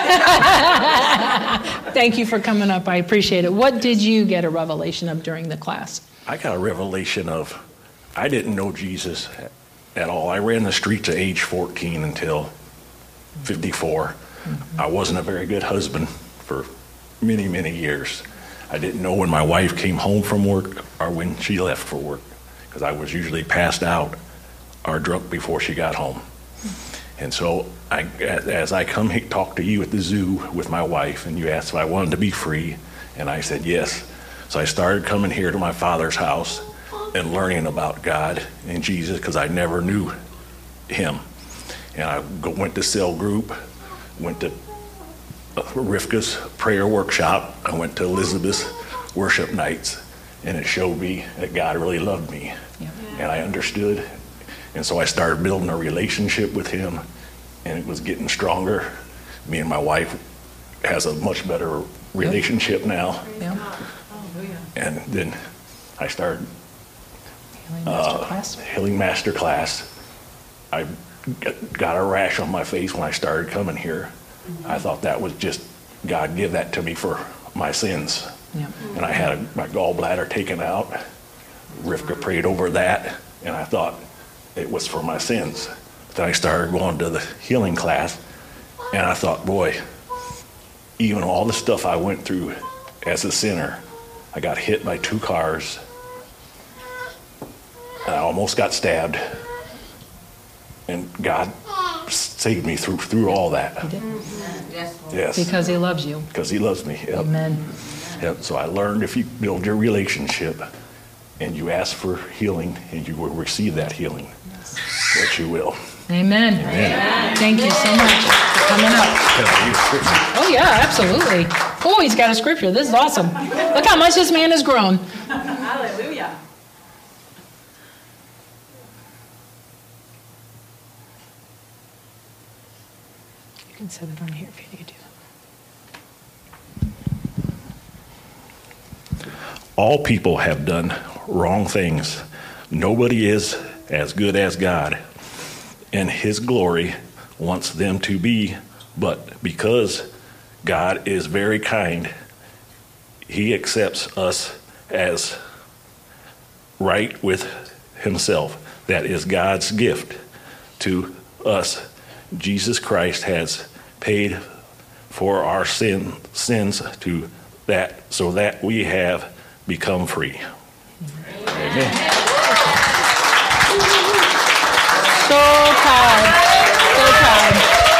am. Thank you for coming up. I appreciate it. What did you get a revelation of during the class? I got a revelation of, I didn't know Jesus at all. I ran the streets at age fourteen until fifty-four. Mm-hmm. I wasn't a very good husband for many, many years. I didn't know when my wife came home from work or when she left for work, because I was usually passed out or drunk before she got home. And so I, as I come here, talk to you at the zoo with my wife, and you asked if I wanted to be free, and I said yes. So I started coming here to my father's house and learning about God and Jesus, because I never knew him. And I go, went to cell group, went to Rivka's prayer workshop, I went to Elizabeth's worship nights, and it showed me that God really loved me. Yeah. And I understood. And so I started building a relationship with him, and it was getting stronger. Me and my wife has a much better relationship now. Yeah. And then I started Healing Master Class. Uh, Healing Master Class. I got a rash on my face when I started coming here. Mm-hmm. I thought that was just God give that to me for my sins. Yeah. And I had a, my gallbladder taken out. Rivka prayed over that, and I thought it was for my sins. But then I started going to the healing class, and I thought, boy, even all the stuff I went through as a sinner, I got hit by two cars, and I almost got stabbed, and God saved me through through all that. He did. Yes. Because he loves you. Because he loves me. Yep. Amen. Yep. So I learned, if you build your relationship and you ask for healing, and you will receive that healing, that you will. Amen. Amen. Thank you so much for coming up. Oh, yeah, absolutely. Oh, he's got a scripture. This is awesome. Look how much this man has grown. Hallelujah. You can set it on here if you need to. All people have done wrong things. Nobody is as good as God, and his glory wants them to be. But because God is very kind, he accepts us as right with himself. That is God's gift to us. Jesus Christ has paid for our sin, sins to that, so that we have become free. Amen. So proud. So proud.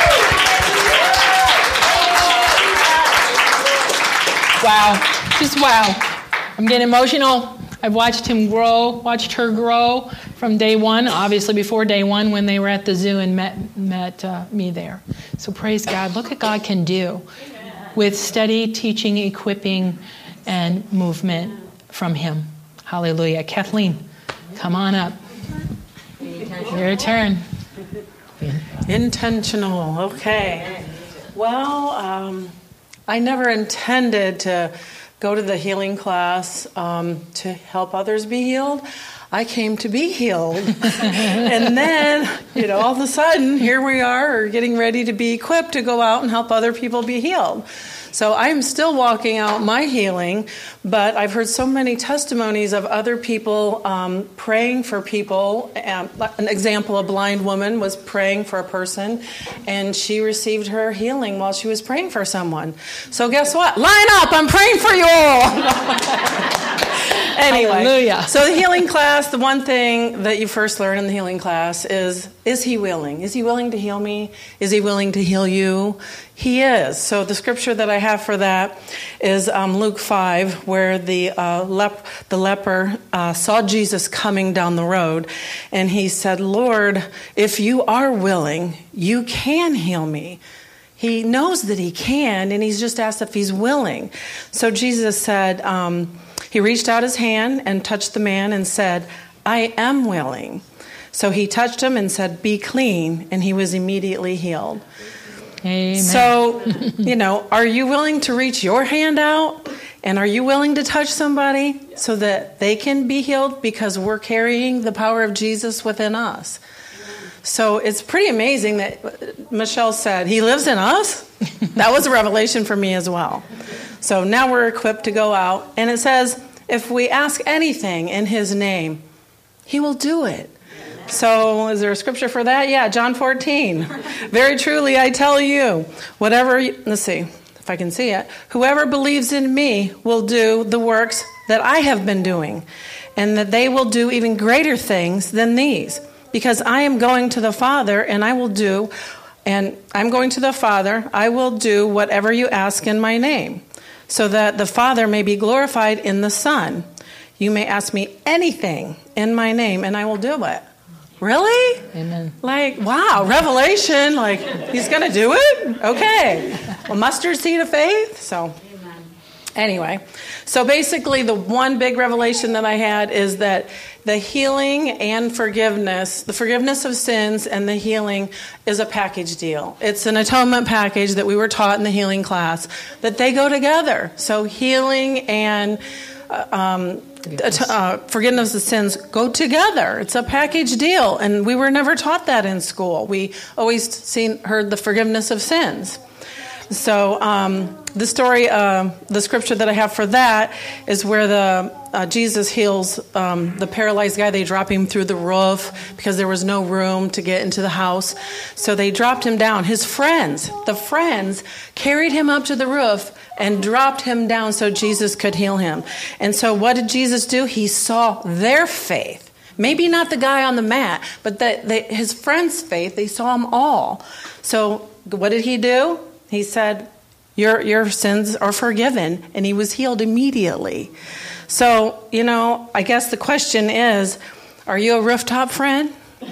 Wow. Just wow. I'm getting emotional. I've watched him grow, watched her grow from day one, obviously before day one when they were at the zoo and met met uh, me there. So praise God. Look what God can do with steady teaching, equipping, and movement from him. Hallelujah. Kathleen, come on up. Your turn. Intentional. Okay. Well, um, I never intended to go to the healing class um, to help others be healed. I came to be healed. And then, you know, all of a sudden, here we are getting ready to be equipped to go out and help other people be healed. So I'm still walking out my healing, but I've heard so many testimonies of other people um, praying for people. Um, an example, a blind woman was praying for a person, and she received her healing while she was praying for someone. So guess what? Line up, I'm praying for you all. Anyway, Hallelujah. So the healing class, the one thing that you first learn in the healing class is, is he willing? Is he willing to heal me? Is he willing to heal you? He is. So the scripture that I have for that is um, Luke five, where the uh, lep- the leper uh, saw Jesus coming down the road, and he said, Lord, if you are willing, you can heal me. He knows that he can, and he's just asked if he's willing. So Jesus said, um, he reached out his hand and touched the man and said, I am willing. So he touched him and said, be clean, and he was immediately healed. Amen. So, you know, are you willing to reach your hand out? And are you willing to touch somebody so that they can be healed? Because we're carrying the power of Jesus within us. So it's pretty amazing that Michelle said, he lives in us. That was a revelation for me as well. So now we're equipped to go out. And it says, if we ask anything in his name, he will do it. So is there a scripture for that? Yeah, John fourteen. Very truly, I tell you, whatever, you, let's see if I can see it. Whoever believes in me will do the works that I have been doing, and that they will do even greater things than these. Because I am going to the Father, and I will do, and I'm going to the Father, I will do whatever you ask in my name, so that the Father may be glorified in the Son. You may ask me anything in my name, and I will do it. Really? Amen. Like, wow, revelation, like, he's going to do it? Okay. A mustard seed of faith? So, anyway. So basically, the one big revelation that I had is that the healing and forgiveness, the forgiveness of sins and the healing is a package deal. It's an atonement package that we were taught in the healing class, that they go together. So healing and uh, um, forgiveness. Uh, forgiveness of sins go together. It's a package deal, and we were never taught that in school. We always seen heard the forgiveness of sins. So um, the story, uh, the scripture that I have for that is where the uh, Jesus heals um, the paralyzed guy. They drop him through the roof because there was no room to get into the house. So they dropped him down. His friends, the friends, carried him up to the roof and dropped him down so Jesus could heal him. And so what did Jesus do? He saw their faith. Maybe not the guy on the mat, but the, the, his friend's faith. They saw them all. So what did he do? He said, your your sins are forgiven, and he was healed immediately. So, you know, I guess the question is, are you a rooftop friend?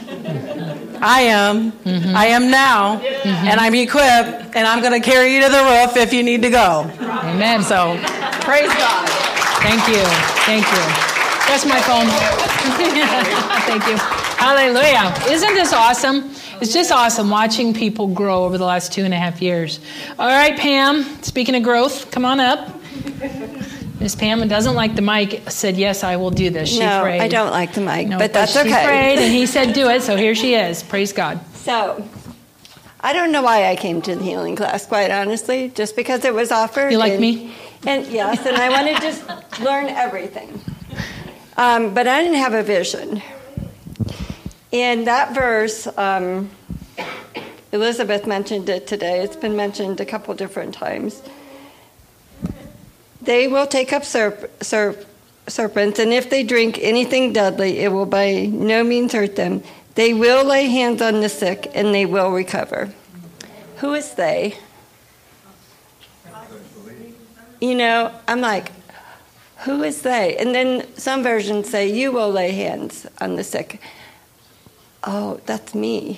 I am. Mm-hmm. I am now, mm-hmm. and I'm equipped, and I'm going to carry you to the roof if you need to go. Amen. So, praise God. Thank you. Thank you. That's my phone. Thank you. Hallelujah. Isn't this awesome? It's just awesome watching people grow over the last two and a half years. All right, Pam, speaking of growth, come on up. Miss Pam doesn't like the mic, said, yes, I will do this. She no, prayed. I don't like the mic, no, but, but that's she okay. She prayed, and he said, do it, so here she is. Praise God. So, I don't know why I came to the healing class, quite honestly, just because it was offered. You like and, me? And yes, and I wanted to just learn everything. Um, but I didn't have a vision. In that verse, um, Elizabeth mentioned it today. It's been mentioned a couple different times. They will take up serp- serp- serpents, and if they drink anything deadly, it will by no means hurt them. They will lay hands on the sick, and they will recover. Who is they? You know, I'm like, who is they? And then some versions say, you will lay hands on the sick. Oh, that's me.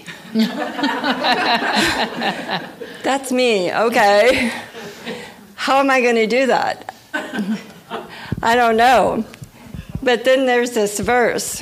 That's me, okay. How am I going to do that? I don't know. But then there's this verse,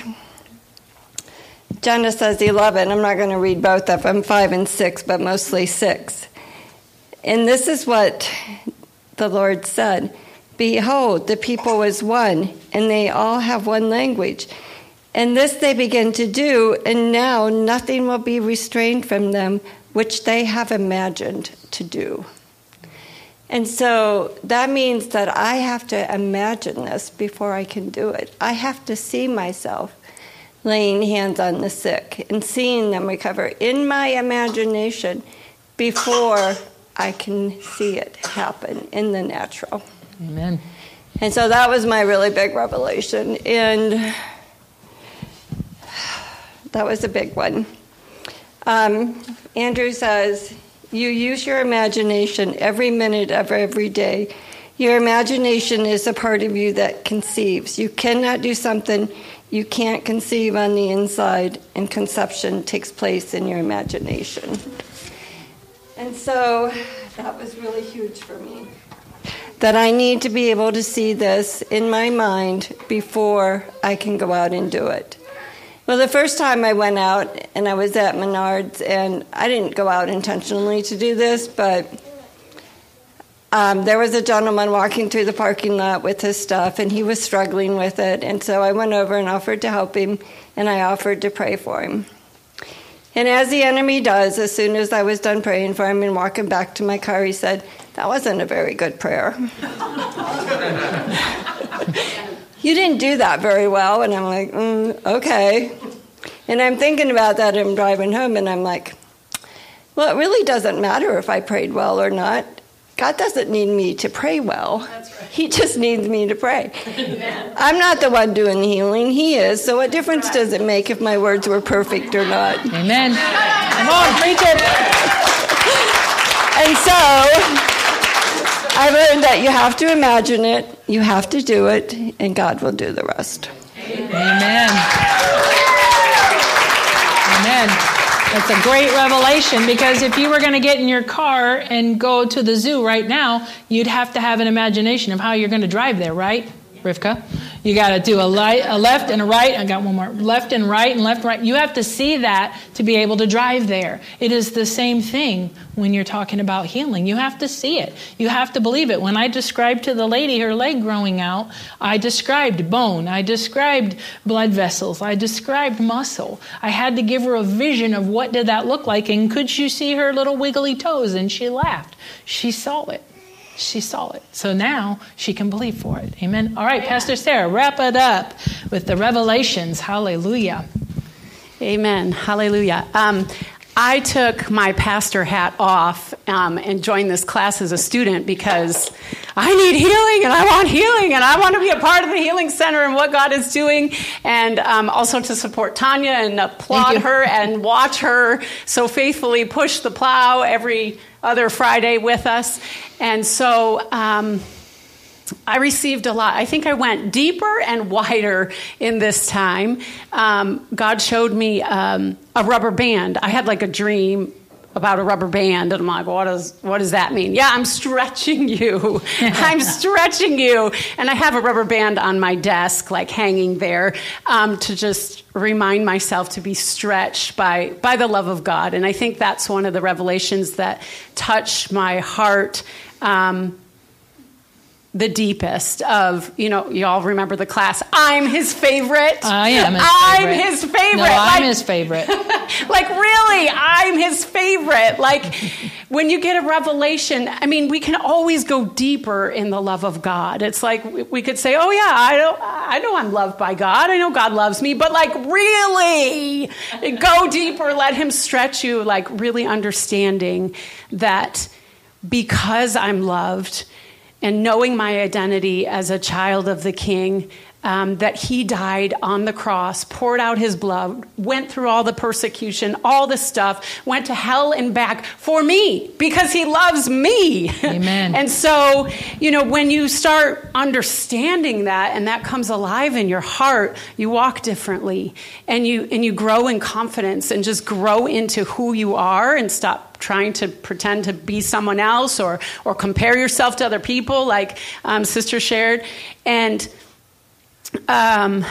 Genesis eleven. I'm not going to read both of them, five and six, but mostly six. And this is what the Lord said. Behold, the people was one, and they all have one language. And this they begin to do, and now nothing will be restrained from them, which they have imagined to do. And so that means that I have to imagine this before I can do it. I have to see myself laying hands on the sick and seeing them recover in my imagination before I can see it happen in the natural. Amen. And so that was my really big revelation. And that was a big one. Um, Andrew says, you use your imagination every minute of every day. Your imagination is a part of you that conceives. You cannot do something you can't conceive on the inside, and conception takes place in your imagination. And so that was really huge for me. That I need to be able to see this in my mind before I can go out and do it. Well, the first time I went out, and I was at Menards, and I didn't go out intentionally to do this, but um, there was a gentleman walking through the parking lot with his stuff, and he was struggling with it. And so I went over and offered to help him, and I offered to pray for him. And as the enemy does, as soon as I was done praying for him and walking back to my car, he said, that wasn't a very good prayer. You didn't do that very well. And I'm like, mm, okay. And I'm thinking about that and I'm driving home, and I'm like, well, it really doesn't matter if I prayed well or not. God doesn't need me to pray well. That's right. He just needs me to pray. Amen. I'm not the one doing the healing. He is. So what difference does it make if my words were perfect or not? Amen. Come on, preach it. And so I learned that you have to imagine it, you have to do it, and God will do the rest. Amen. Amen. That's a great revelation, because if you were going to get in your car and go to the zoo right now, you'd have to have an imagination of how you're going to drive there, right, Rivka? You got to do a, light, a left and a right. I got one more. Left and right and left and right. You have to see that to be able to drive there. It is the same thing when you're talking about healing. You have to see it. You have to believe it. When I described to the lady her leg growing out, I described bone. I described blood vessels. I described muscle. I had to give her a vision of what did that look like, and could you see her little wiggly toes? And she laughed. She saw it. She saw it. So now she can believe for it. Amen. All right, Pastor Sarah, wrap it up with the revelations. Hallelujah. Amen. Hallelujah. Um, I took my pastor hat off um, and joined this class as a student because I need healing and I want healing and I want to be a part of the healing center and what God is doing, and um, also to support Tanya and applaud her and watch her so faithfully push the plow every other Friday with us. And so um, I received a lot. I think I went deeper and wider in this time. Um, God showed me um, a rubber band. I had like a dream about a rubber band, and I'm like, what does what does that mean? Yeah, I'm stretching you. I'm stretching you. And I have a rubber band on my desk, like hanging there, um, to just remind myself to be stretched by, by the love of God. And I think that's one of the revelations that touched my heart um, the deepest of, you know, you all remember the class, I'm his favorite. I am his I'm favorite. his favorite. No, I'm like, his favorite. Like, really, I'm his favorite. Like, when you get a revelation, I mean, we can always go deeper in the love of God. It's like we could say, oh, yeah, I know, I know I'm loved by God. I know God loves me. But, like, really, go deeper. Let him stretch you, like, really understanding that because I'm loved, and knowing my identity as a child of the King, um, that he died on the cross, poured out his blood, went through all the persecution, all the stuff, went to hell and back for me because he loves me. Amen. And so, you know, when you start understanding that and that comes alive in your heart, you walk differently and you and you grow in confidence and just grow into who you are and stop trying to pretend to be someone else or or compare yourself to other people, like um, Sister shared. And um,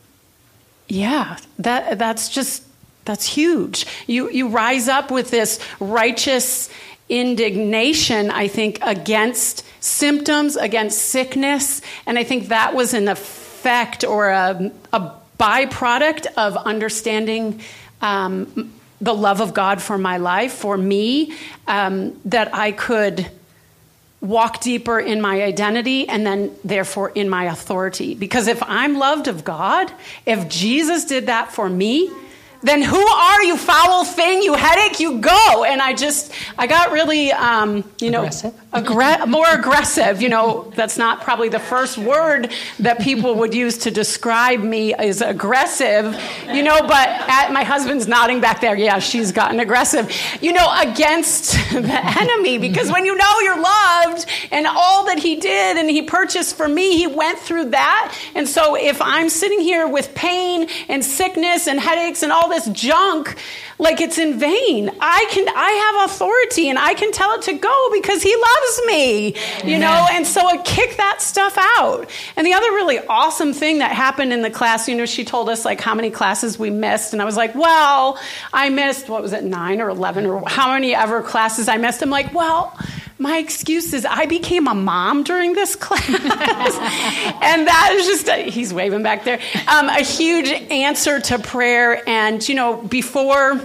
yeah, that that's just that's huge. You you rise up with this righteous indignation, I think, against symptoms, against sickness, and I think that was an effect or a, a byproduct of understanding Um, the love of God for my life, for me, um, that I could walk deeper in my identity and then therefore in my authority. Because if I'm loved of God, if Jesus did that for me, then who are you, foul thing, you headache, you go. And I just, I got really, um, you know, aggressive. Aggre- more aggressive. You know, that's not probably the first word that people would use to describe me is aggressive, you know, but at, my husband's nodding back there. Yeah, she's gotten aggressive, you know, against the enemy, because when you know you're loved and all that he did and he purchased for me, he went through that. And so if I'm sitting here with pain and sickness and headaches and all this junk, like it's in vain. I can, I have authority and I can tell it to go because he loves me, Amen. You know, and so I kick that stuff out. And the other really awesome thing that happened in the class, you know, she told us like how many classes we missed. And I was like, well, I missed, what was it, nine or eleven or how many ever classes I missed. I'm like, well, my excuse is I became a mom during this class. And that is just, a, he's waving back there, um, a huge answer to prayer. And, you know, before...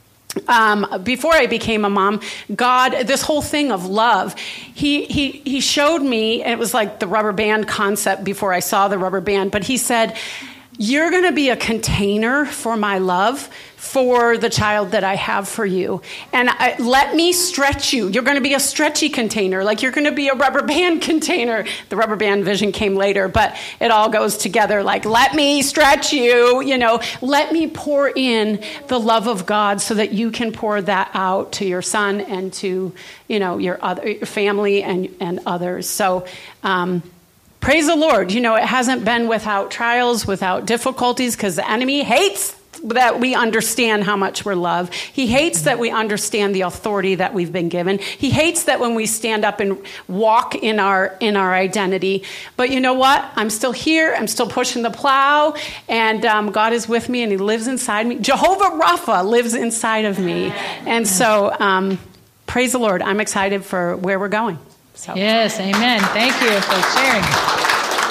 Um, before I became a mom, God, this whole thing of love, he, he, he showed me, and it was like the rubber band concept before I saw the rubber band, but he said, you're going to be a container for my love for the child that I have for you. And I, let me stretch you. You're going to be a stretchy container, like you're going to be a rubber band container. The rubber band vision came later, but it all goes together. Like, let me stretch you, you know, let me pour in the love of God so that you can pour that out to your son and to, you know, your other your family and, and others. So, um, praise the Lord. You know, it hasn't been without trials, without difficulties, because the enemy hates that we understand how much we're loved. He hates that we understand the authority that we've been given. He hates that when we stand up and walk in our in our identity. But you know what? I'm still here. I'm still pushing the plow, and um, God is with me, and he lives inside me. Jehovah Rapha lives inside of me. And so, um, praise the Lord. I'm excited for where we're going. So. Yes, amen. Thank you for sharing.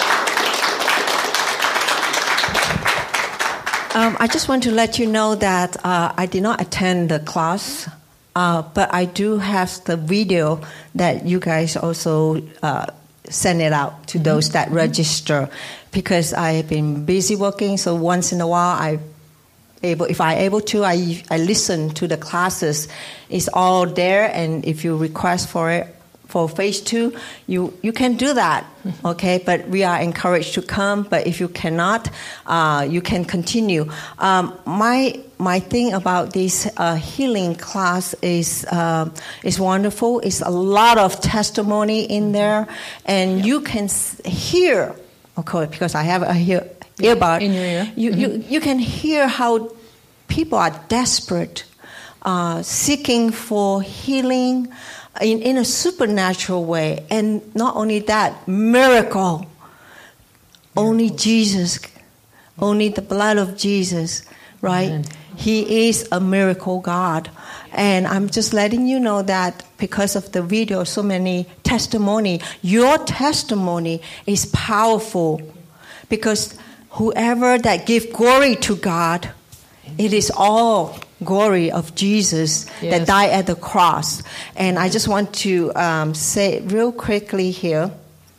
Um, I just want to let you know that uh, I did not attend the class, uh, but I do have the video that you guys also uh, send it out to those that register, because I have been busy working. So once in a while, I able if I able to, I I listen to the classes. It's all there, and if you request for it. For phase two, you, you can do that, okay? But we are encouraged to come. But if you cannot, uh, you can continue. Um, my my thing about this uh, healing class is uh, is wonderful. It's a lot of testimony in there, and yep. you can hear, okay, because I have a hear, earbud. In your ear. You, mm-hmm. you you can hear how people are desperate, uh, seeking for healing. In, in a supernatural way. And not only that, miracle. Only Jesus, only the blood of Jesus, right? Amen. He is a miracle God. And I'm just letting you know that because of the video, so many testimony, your testimony is powerful. Because whoever that give glory to God, it is all glory of Jesus yes. that died at the cross. And I just want to um, say real quickly here.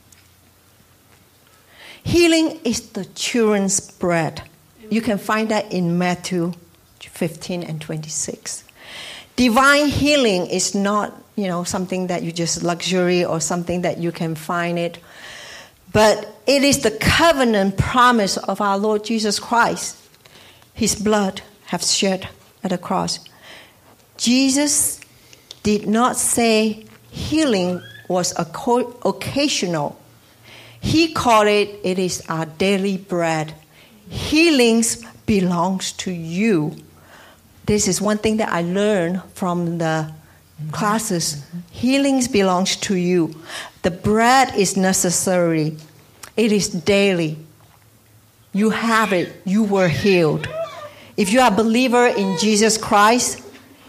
Healing is the children's bread. You can find that in Matthew fifteen and twenty-six. Divine healing is not, you know, something that you just luxury or something that you can find it. But it is the covenant promise of our Lord Jesus Christ. His blood have shed at the cross. Jesus did not say healing was occasional. He called it, it is our daily bread. Healings belongs to you. This is one thing that I learned from the classes. Mm-hmm. Healings belongs to you. The bread is necessary. It is daily. You have it. You were healed. If you are a believer in Jesus Christ,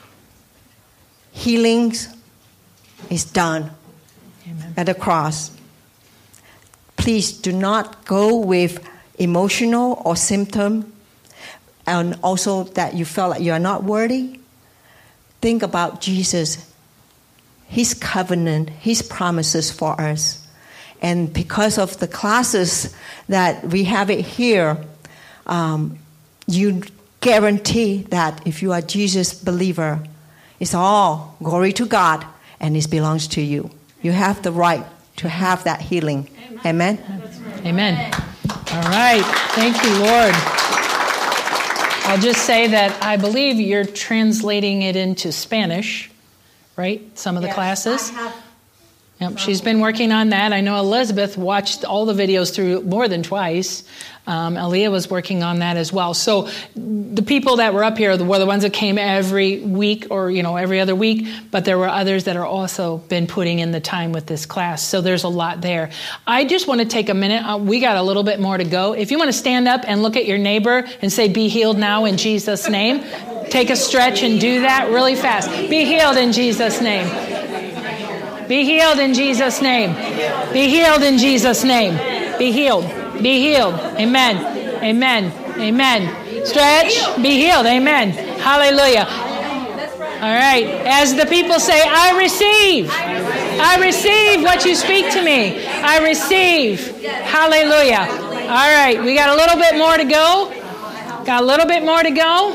healings is done Amen. At the cross. Please do not go with emotional or symptom, and also that you feel like you are not worthy. Think about Jesus, His covenant, His promises for us. And because of the classes that we have it here, um, you guarantee that if you are Jesus believer, it's all glory to God and it belongs to you. You have the right to have that healing. Amen? Amen. All right. Thank you, Lord. I'll just say that I believe you're translating it into Spanish, right? Some of the yes, classes. I have. Yep, she's been working on that. I know Elizabeth watched all the videos through more than twice. Um, Aaliyah was working on that as well. So the people that were up here were the ones that came every week or, you know, every other week, but there were others that are also been putting in the time with this class. So there's a lot there. I just want to take a minute. Uh, we got a little bit more to go. If you want to stand up and look at your neighbor and say, be healed now in Jesus' name, take a stretch and do that really fast. Be healed in Jesus' name. Be healed in Jesus' name. Be healed in Jesus' name. Be healed. Be healed. Amen. Amen. Amen. Stretch. Be healed. Amen. Hallelujah. All right. As the people say, I receive. I receive what you speak to me. I receive. Hallelujah. All right. We got a little bit more to go. Got a little bit more to go.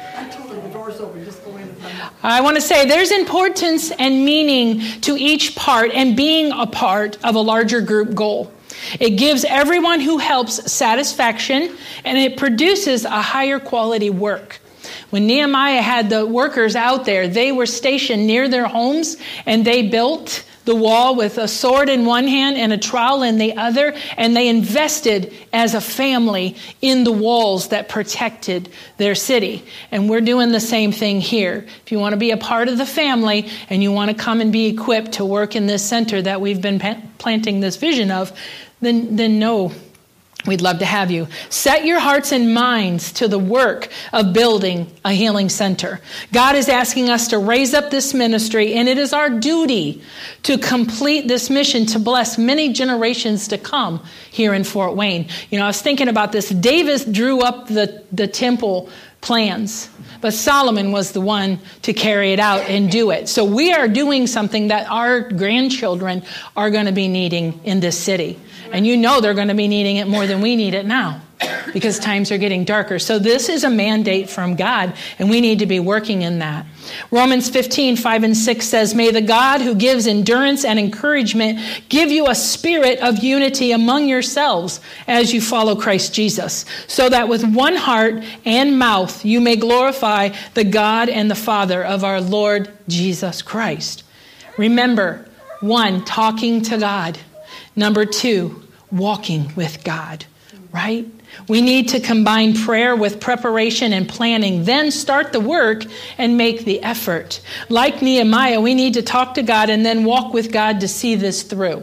I want to say there's importance and meaning to each part and being a part of a larger group goal. It gives everyone who helps satisfaction, and it produces a higher quality work. When Nehemiah had the workers out there, they were stationed near their homes, and they built the wall with a sword in one hand and a trowel in the other, and they invested as a family in the walls that protected their city. And we're doing the same thing here. If you want to be a part of the family and you want to come and be equipped to work in this center that we've been planting this vision of, then, then know we'd love to have you. Set your hearts and minds to the work of building a healing center. God is asking us to raise up this ministry, and it is our duty to complete this mission to bless many generations to come here in Fort Wayne. You know, I was thinking about this. David drew up the, the temple plans, but Solomon was the one to carry it out and do it. So we are doing something that our grandchildren are going to be needing in this city. And you know they're going to be needing it more than we need it now because times are getting darker. So this is a mandate from God, and we need to be working in that. Romans fifteen, five and six says, may the God who gives endurance and encouragement give you a spirit of unity among yourselves as you follow Christ Jesus, so that with one heart and mouth you may glorify the God and the Father of our Lord Jesus Christ. Remember, one, talking to God. Number two, walking with God, right? We need to combine prayer with preparation and planning, then start the work and make the effort. Like Nehemiah, we need to talk to God and then walk with God to see this through.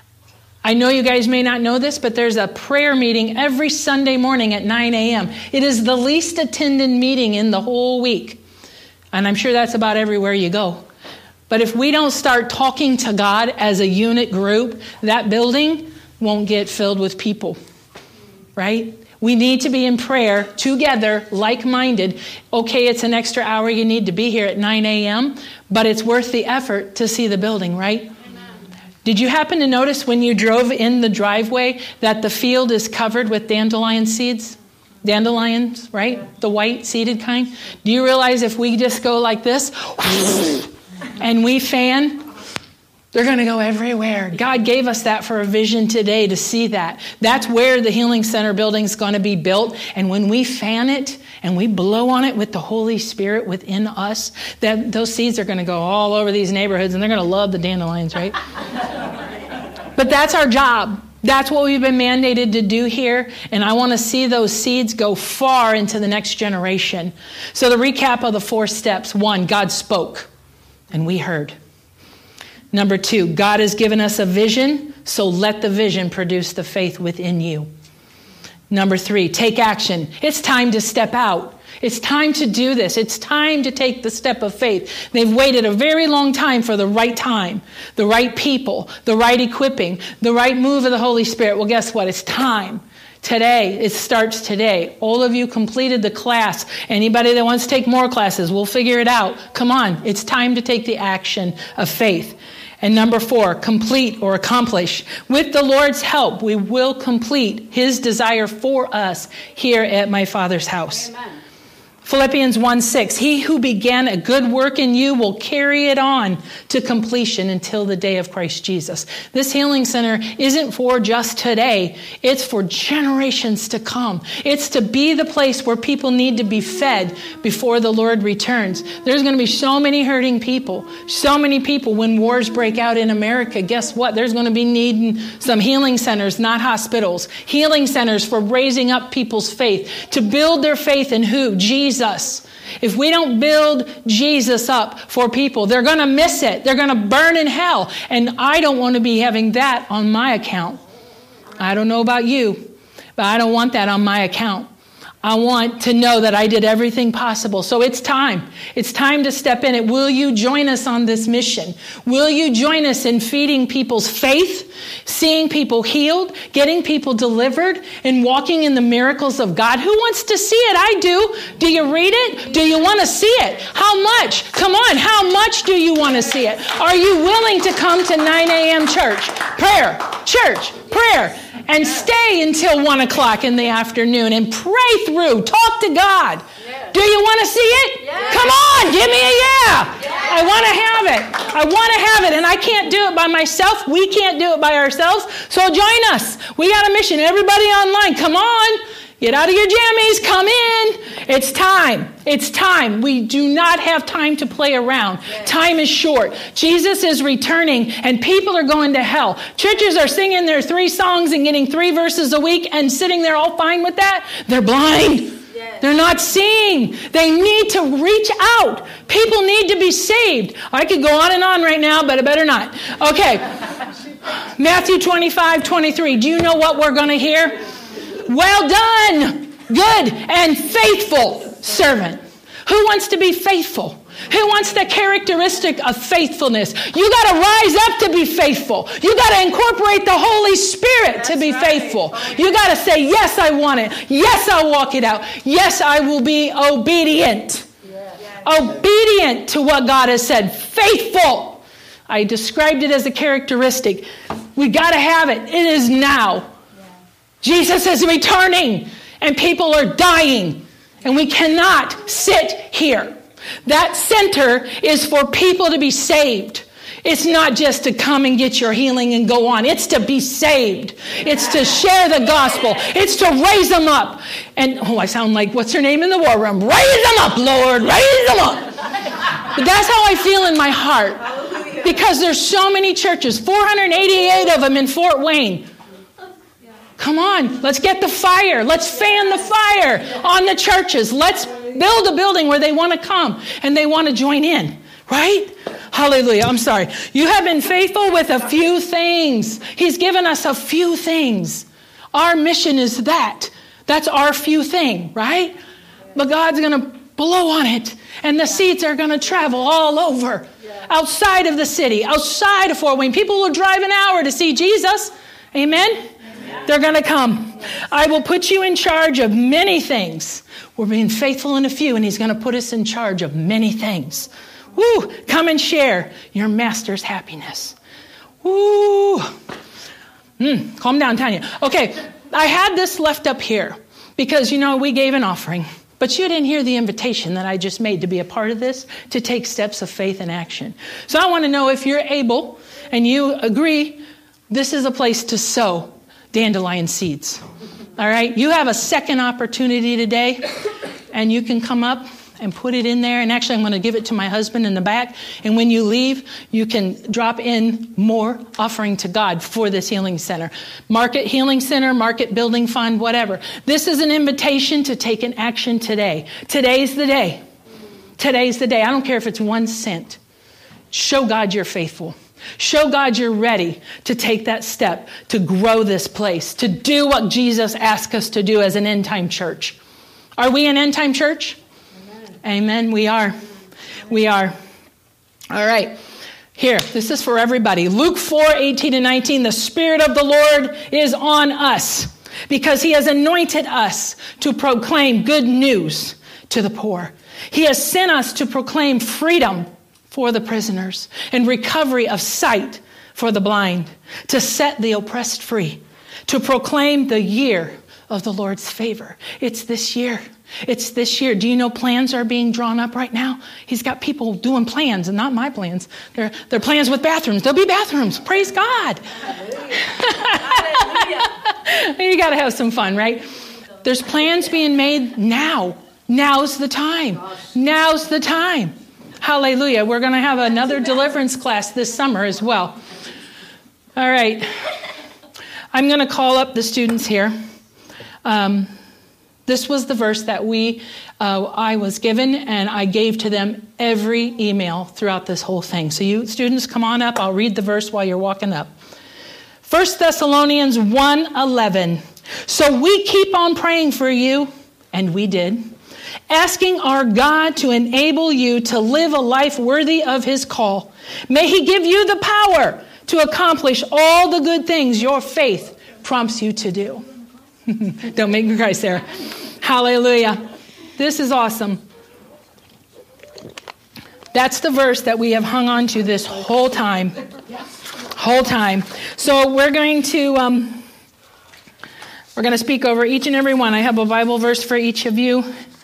I know you guys may not know this, but there's a prayer meeting every Sunday morning at nine a.m. It is the least attended meeting in the whole week. And I'm sure that's about everywhere you go. But if we don't start talking to God as a unit group, that building won't get filled with people, right? We need to be in prayer together, like-minded. Okay, it's an extra hour you need to be here at nine a.m., but it's worth the effort to see the building, right? Amen. Did you happen to notice when you drove in the driveway that the field is covered with dandelion seeds? Dandelions, right? The white seeded kind. Do you realize if we just go like this and we fan, they're going to go everywhere. God gave us that for a vision today to see that. That's where the Healing Center building is going to be built. And when we fan it and we blow on it with the Holy Spirit within us, that those seeds are going to go all over these neighborhoods, and they're going to love the dandelions, right? But that's our job. That's what we've been mandated to do here. And I want to see those seeds go far into the next generation. So the recap of the four steps. One, God spoke, and we heard. Number two, God has given us a vision, so let the vision produce the faith within you. Number three, take action. It's time to step out. It's time to do this. It's time to take the step of faith. They've waited a very long time for the right time, the right people, the right equipping, the right move of the Holy Spirit. Well, guess what? It's time. Today, it starts today. All of you completed the class. Anybody that wants to take more classes, we'll figure it out. Come on. It's time to take the action of faith. And number four, complete or accomplish. With the Lord's help, we will complete His desire for us here at my Father's house. Amen. Philippians one six, he who began a good work in you will carry it on to completion until the day of Christ Jesus. This healing center isn't for just today. It's for generations to come. It's to be the place where people need to be fed before the Lord returns. There's going to be so many hurting people, so many people when wars break out in America. Guess what? There's going to be needing some healing centers, not hospitals. Healing centers for raising up people's faith, to build their faith in who? Jesus. Jesus. If we don't build Jesus up for people, they're going to miss it. They're going to burn in hell. And I don't want to be having that on my account. I don't know about you, but I don't want that on my account. I want to know that I did everything possible. So it's time. It's time to step in it. Will you join us on this mission? Will you join us in feeding people's faith, seeing people healed, getting people delivered, and walking in the miracles of God? Who wants to see it? I do. Do you read it? Do you want to see it? How much? Come on. How much do you want to see it? Are you willing to come to nine a.m. church? Prayer, church, prayer. And stay until one o'clock in the afternoon and pray through. Talk to God. Yeah. Do you want to see it? Yeah. Come on, give me a yeah. yeah. I want to have it. I want to have it. And I can't do it by myself. We can't do it by ourselves. So join us. We got a mission. Everybody online, come on. Get out of your jammies. Come in. It's time. It's time. We do not have time to play around. Time is short. Jesus is returning and people are going to hell. Churches are singing their three songs and getting three verses a week and sitting there all fine with that. They're blind. They're not seeing. They need to reach out. People need to be saved. I could go on and on right now, but I better not. Okay. Matthew twenty-five, twenty-three. Do you know what we're going to hear? Well done, good and faithful servant. Who wants to be faithful? Who wants the characteristic of faithfulness? You got to rise up to be faithful. You got to incorporate the Holy Spirit That's to be right. faithful. You got to say, yes, I want it. Yes, I'll walk it out. Yes, I will be obedient. Yes. Obedient to what God has said. Faithful. I described it as a characteristic. We got to have it. It is now. Jesus is returning and people are dying and we cannot sit here. That center is for people to be saved. It's not just to come and get your healing and go on. It's to be saved. It's to share the gospel. It's to raise them up. And, oh, I sound like, what's her name in the war room? Raise them up, Lord. Raise them up. But that's how I feel in my heart. Because there's so many churches, four hundred eighty-eight of them in Fort Wayne. Come on, let's get the fire. Let's fan the fire on the churches. Let's build a building where they want to come and they want to join in, right? Hallelujah. I'm sorry. You have been faithful with a few things. He's given us a few things. Our mission is that. That's our few thing, right? But God's going to blow on it and the seeds are going to travel all over, outside of the city, outside of Fort Wayne. People will drive an hour to see Jesus. Amen? They're going to come. I will put you in charge of many things. We're being faithful in a few, and he's going to put us in charge of many things. Woo! Come and share your master's happiness. Woo! Mm, calm down, Tanya. Okay, I had this left up here because, you know, we gave an offering. But you didn't hear the invitation that I just made to be a part of this, to take steps of faith and action. So I want to know if you're able and you agree this is a place to sow dandelion seeds. All right? You have a second opportunity today, and you can come up and put it in there. And actually, I'm going to give it to my husband in the back. And when you leave, you can drop in more offering to God for this healing center. Market Healing Center, Market Building Fund, whatever. This is an invitation to take an action today. Today's the day. Today's the day. I don't care if it's one cent. Show God you're faithful. Show God you're ready to take that step, to grow this place, to do what Jesus asked us to do as an end-time church. Are we an end-time church? Amen. Amen. We are. We are. All right. Here, this is for everybody. Luke four, eighteen and nineteen. The Spirit of the Lord is on us because he has anointed us to proclaim good news to the poor. He has sent us to proclaim freedom for the prisoners and recovery of sight for the blind, to set the oppressed free, to proclaim the year of the Lord's favor. It's this year. It's this year. Do you know plans are being drawn up right now? He's got people doing plans, and not my plans. They're, they're plans with bathrooms. There'll be bathrooms. Praise God. You got to have some fun, right? There's plans being made now. Now's the time. Now's the time. Hallelujah. We're going to have another deliverance class this summer as well. All right. I'm going to call up the students here. Um, this was the verse that we, uh, I was given, and I gave to them every email throughout this whole thing. So you students, come on up. I'll read the verse while you're walking up. First Thessalonians one eleven. So we keep on praying for you, and we did, asking our God to enable you to live a life worthy of his call. May he give you the power to accomplish all the good things your faith prompts you to do. Don't make me cry, Sarah. Hallelujah. This is awesome. That's the verse that we have hung on to this whole time. Whole time. So we're going to um, we're going to speak over each and every one. I have a Bible verse for each of you.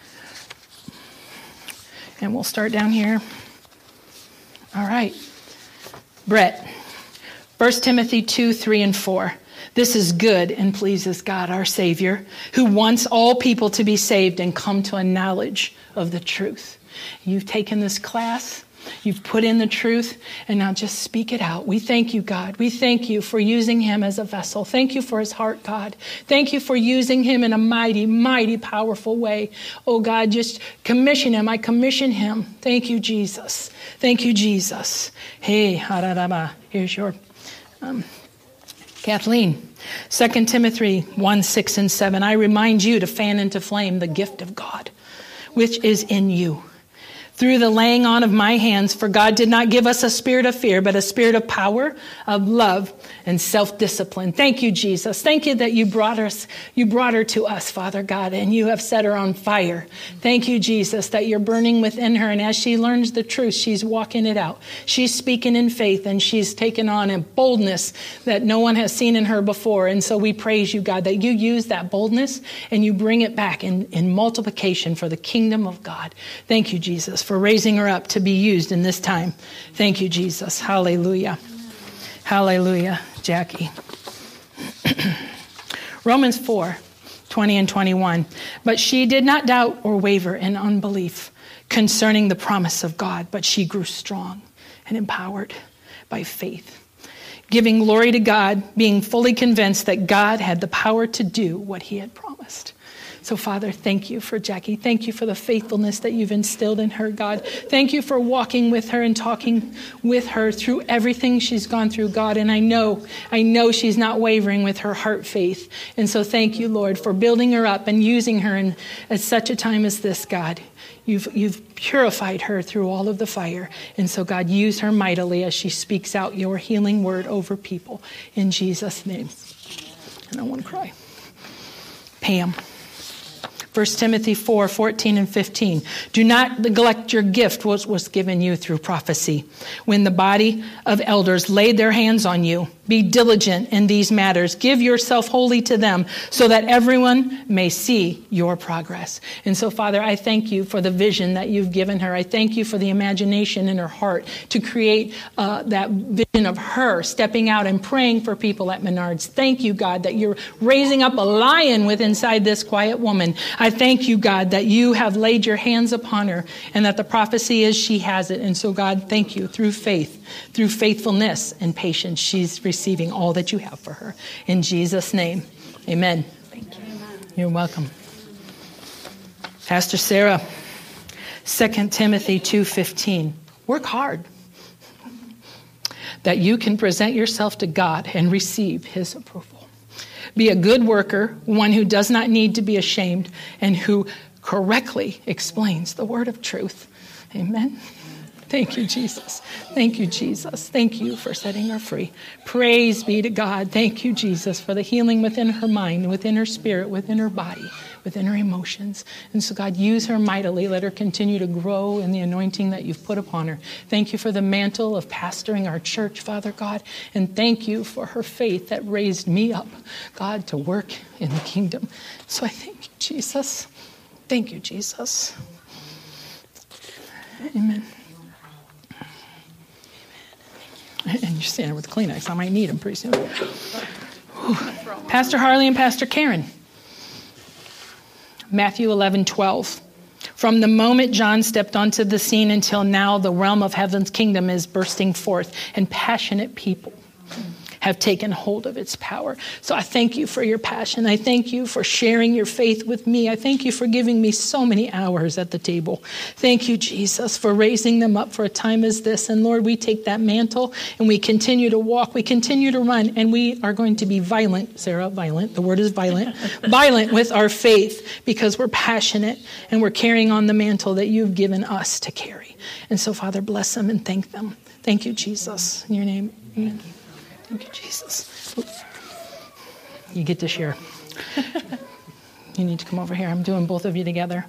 And we'll start down here. All right. Brett. First Timothy two, three, and four. This is good and pleases God, our Savior, who wants all people to be saved and come to a knowledge of the truth. You've taken this class. You've put in the truth, and now just speak it out. We thank you, God. We thank you for using him as a vessel. Thank you for his heart, God. Thank you for using him in a mighty, mighty, powerful way. Oh, God, just commission him. I commission him. Thank you, Jesus. Thank you, Jesus. Hey, here's your um, Kathleen. Second Timothy one, six, and seven. I remind you to fan into flame the gift of God, which is in you, through the laying on of my hands. For God did not give us a spirit of fear, but a spirit of power, of love, and self-discipline. Thank you, Jesus. Thank you that you brought us, you brought her to us, Father God, and you have set her on fire. Thank you, Jesus, that you're burning within her, and as she learns the truth, she's walking it out. She's speaking in faith, and she's taken on a boldness that no one has seen in her before. And so we praise you, God, that you use that boldness and you bring it back in, in multiplication for the kingdom of God. Thank you, Jesus, for raising her up to be used in this time. Thank you, Jesus. Hallelujah. Hallelujah, Jackie. Romans four, twenty and twenty-one. But she did not doubt or waver in unbelief concerning the promise of God, but she grew strong and empowered by faith, giving glory to God, being fully convinced that God had the power to do what he had promised. So, Father, thank you for Jackie. Thank you for the faithfulness that you've instilled in her, God. Thank you for walking with her and talking with her through everything she's gone through, God. And I know, I know she's not wavering with her heart faith. And so thank you, Lord, for building her up and using her in at such a time as this, God. You've, you've purified her through all of the fire. And so, God, use her mightily as she speaks out your healing word over people. In Jesus' name. And I want to cry. Pam. First Timothy four, fourteen and fifteen. Do not neglect your gift which was given you through prophecy, when the body of elders laid their hands on you. Be diligent in these matters. Give yourself wholly to them, so that everyone may see your progress. And so, Father, I thank you for the vision that you've given her. I thank you for the imagination in her heart to create uh, that vision of her stepping out and praying for people at Menards. Thank you, God, that you're raising up a lion within inside this quiet woman. I thank you, God, that you have laid your hands upon her and that the prophecy is she has it. And so, God, thank you. Through faith, through faithfulness and patience, she's receiving all that you have for her. In Jesus' name, amen. Thank you. You're welcome. Pastor Sarah, Second Timothy two fifteen. Work hard that you can present yourself to God and receive his approval. Be a good worker, one who does not need to be ashamed, and who correctly explains the word of truth. Amen. Thank you, Jesus. Thank you, Jesus. Thank you for setting her free. Praise be to God. Thank you, Jesus, for the healing within her mind, within her spirit, within her body. within her emotions. And so, God, use her mightily. Let her continue to grow in the anointing that you've put upon her. Thank you for the mantle of pastoring our church, Father God. And thank you for her faith that raised me up, God, to work in the kingdom. So I thank you, Jesus. Thank you, Jesus. Amen. And you're standing with the Kleenex. I might need them pretty soon. Whew. Pastor Harley and Pastor Karen. Matthew eleven twelve. From the moment John stepped onto the scene until now, the realm of heaven's kingdom is bursting forth, and passionate people have taken hold of its power. So I thank you for your passion. I thank you for sharing your faith with me. I thank you for giving me so many hours at the table. Thank you, Jesus, for raising them up for a time as this. And Lord, we take that mantle and we continue to walk. We continue to run, and we are going to be violent, Sarah, violent. The word is violent. Violent with our faith, because we're passionate and we're carrying on the mantle that you've given us to carry. And so, Father, bless them and thank them. Thank you, Jesus. In your name, amen. Thank you, Jesus. You get to share. You need to come over here. I'm doing both of you together.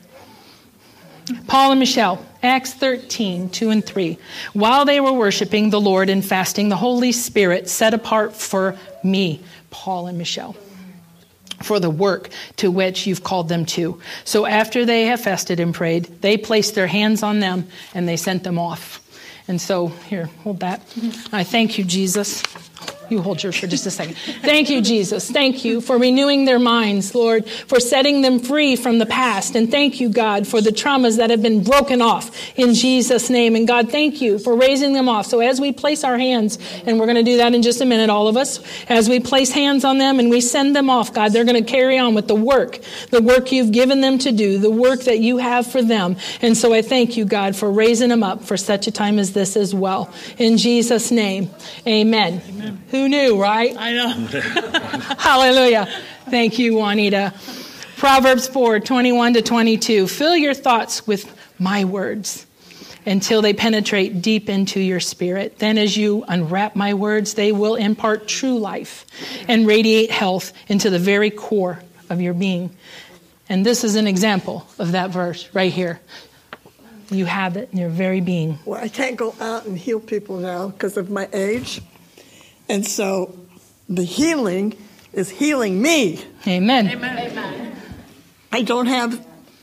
Paul and Michelle, Acts thirteen, two and three. While they were worshiping the Lord and fasting, the Holy Spirit set apart for me, Paul and Michelle, for the work to which you've called them to. So after they have fasted and prayed, they placed their hands on them and they sent them off. And so, here, hold that. I thank you, Jesus. You hold yours for just a second. Thank you, Jesus. Thank you for renewing their minds, Lord, for setting them free from the past. And thank you, God, for the traumas that have been broken off in Jesus' name. And God, thank you for raising them off. So as we place our hands, and we're going to do that in just a minute, all of us, as we place hands on them and we send them off, God, they're going to carry on with the work, the work you've given them to do, the work that you have for them. And so I thank you, God, for raising them up for such a time as this as well. In Jesus' name, amen. Amen. Who knew, right? I know. Hallelujah. Thank you, Juanita. Proverbs four, twenty-one to twenty-two. Fill your thoughts with my words until they penetrate deep into your spirit. Then as you unwrap my words, they will impart true life and radiate health into the very core of your being. And this is an example of that verse right here. You have it in your very being. Well, I can't go out and heal people now because of my age. And so the healing is healing me. Amen. Amen. Amen. I don't have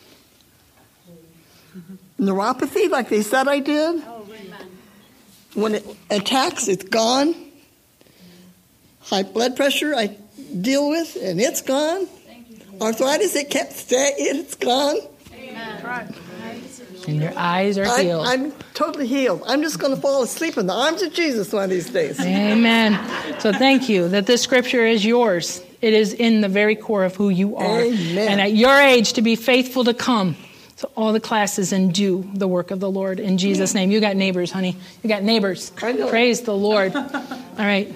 neuropathy like they said I did. Oh, amen. When it attacks, it's gone. High blood pressure I deal with, and it's gone. Arthritis, it can't stay, it's gone. Amen. Right. And your eyes are I, healed. I'm totally healed. I'm just going to fall asleep in the arms of Jesus one of these days. Amen. So thank you that this scripture is yours. It is in the very core of who you are. Amen. And at your age, to be faithful to come to all the classes and do the work of the Lord in Jesus' name. You got neighbors, honey. You got neighbors. I know. Praise the Lord. All right.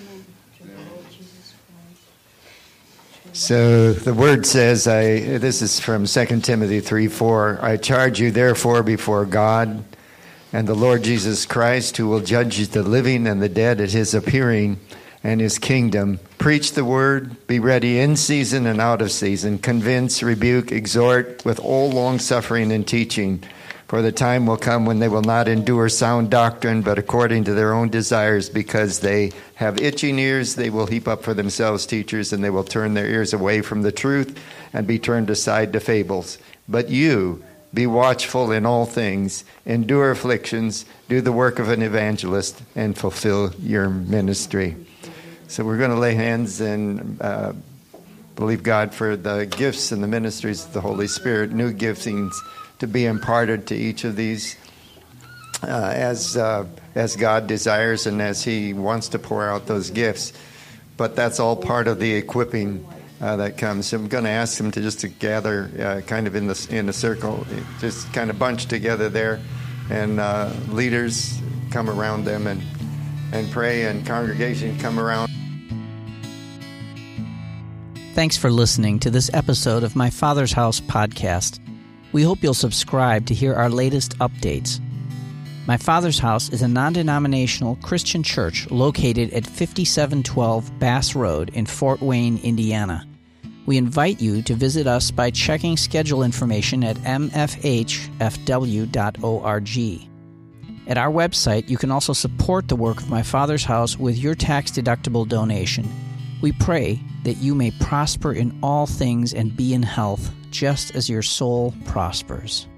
So the word says, I, this is from Second Timothy three four, I charge you therefore before God and the Lord Jesus Christ, who will judge the living and the dead at his appearing and his kingdom. Preach the word, be ready in season and out of season, convince, rebuke, exhort with all long-suffering and teaching. For the time will come when they will not endure sound doctrine, but according to their own desires, because they have itching ears, they will heap up for themselves teachers, and they will turn their ears away from the truth and be turned aside to fables. But you, be watchful in all things, endure afflictions, do the work of an evangelist, and fulfill your ministry. So we're going to lay hands and uh, believe God for the gifts and the ministries of the Holy Spirit, new giftings to be imparted to each of these uh, as uh, as God desires and as he wants to pour out those gifts. But that's all part of the equipping uh, that comes. So I'm going to ask them to just to gather uh, kind of in the in a circle, just kind of bunch together there, and uh, leaders come around them and and pray, and congregation come around. Thanks for listening to this episode of My Father's House podcast. We hope you'll subscribe to hear our latest updates. My Father's House is a non-denominational Christian church located at fifty-seven twelve Bass Road in Fort Wayne, Indiana. We invite you to visit us by checking schedule information at m f h f w dot org. At our website, you can also support the work of My Father's House with your tax-deductible donation. We pray that you may prosper in all things and be in health, just as your soul prospers.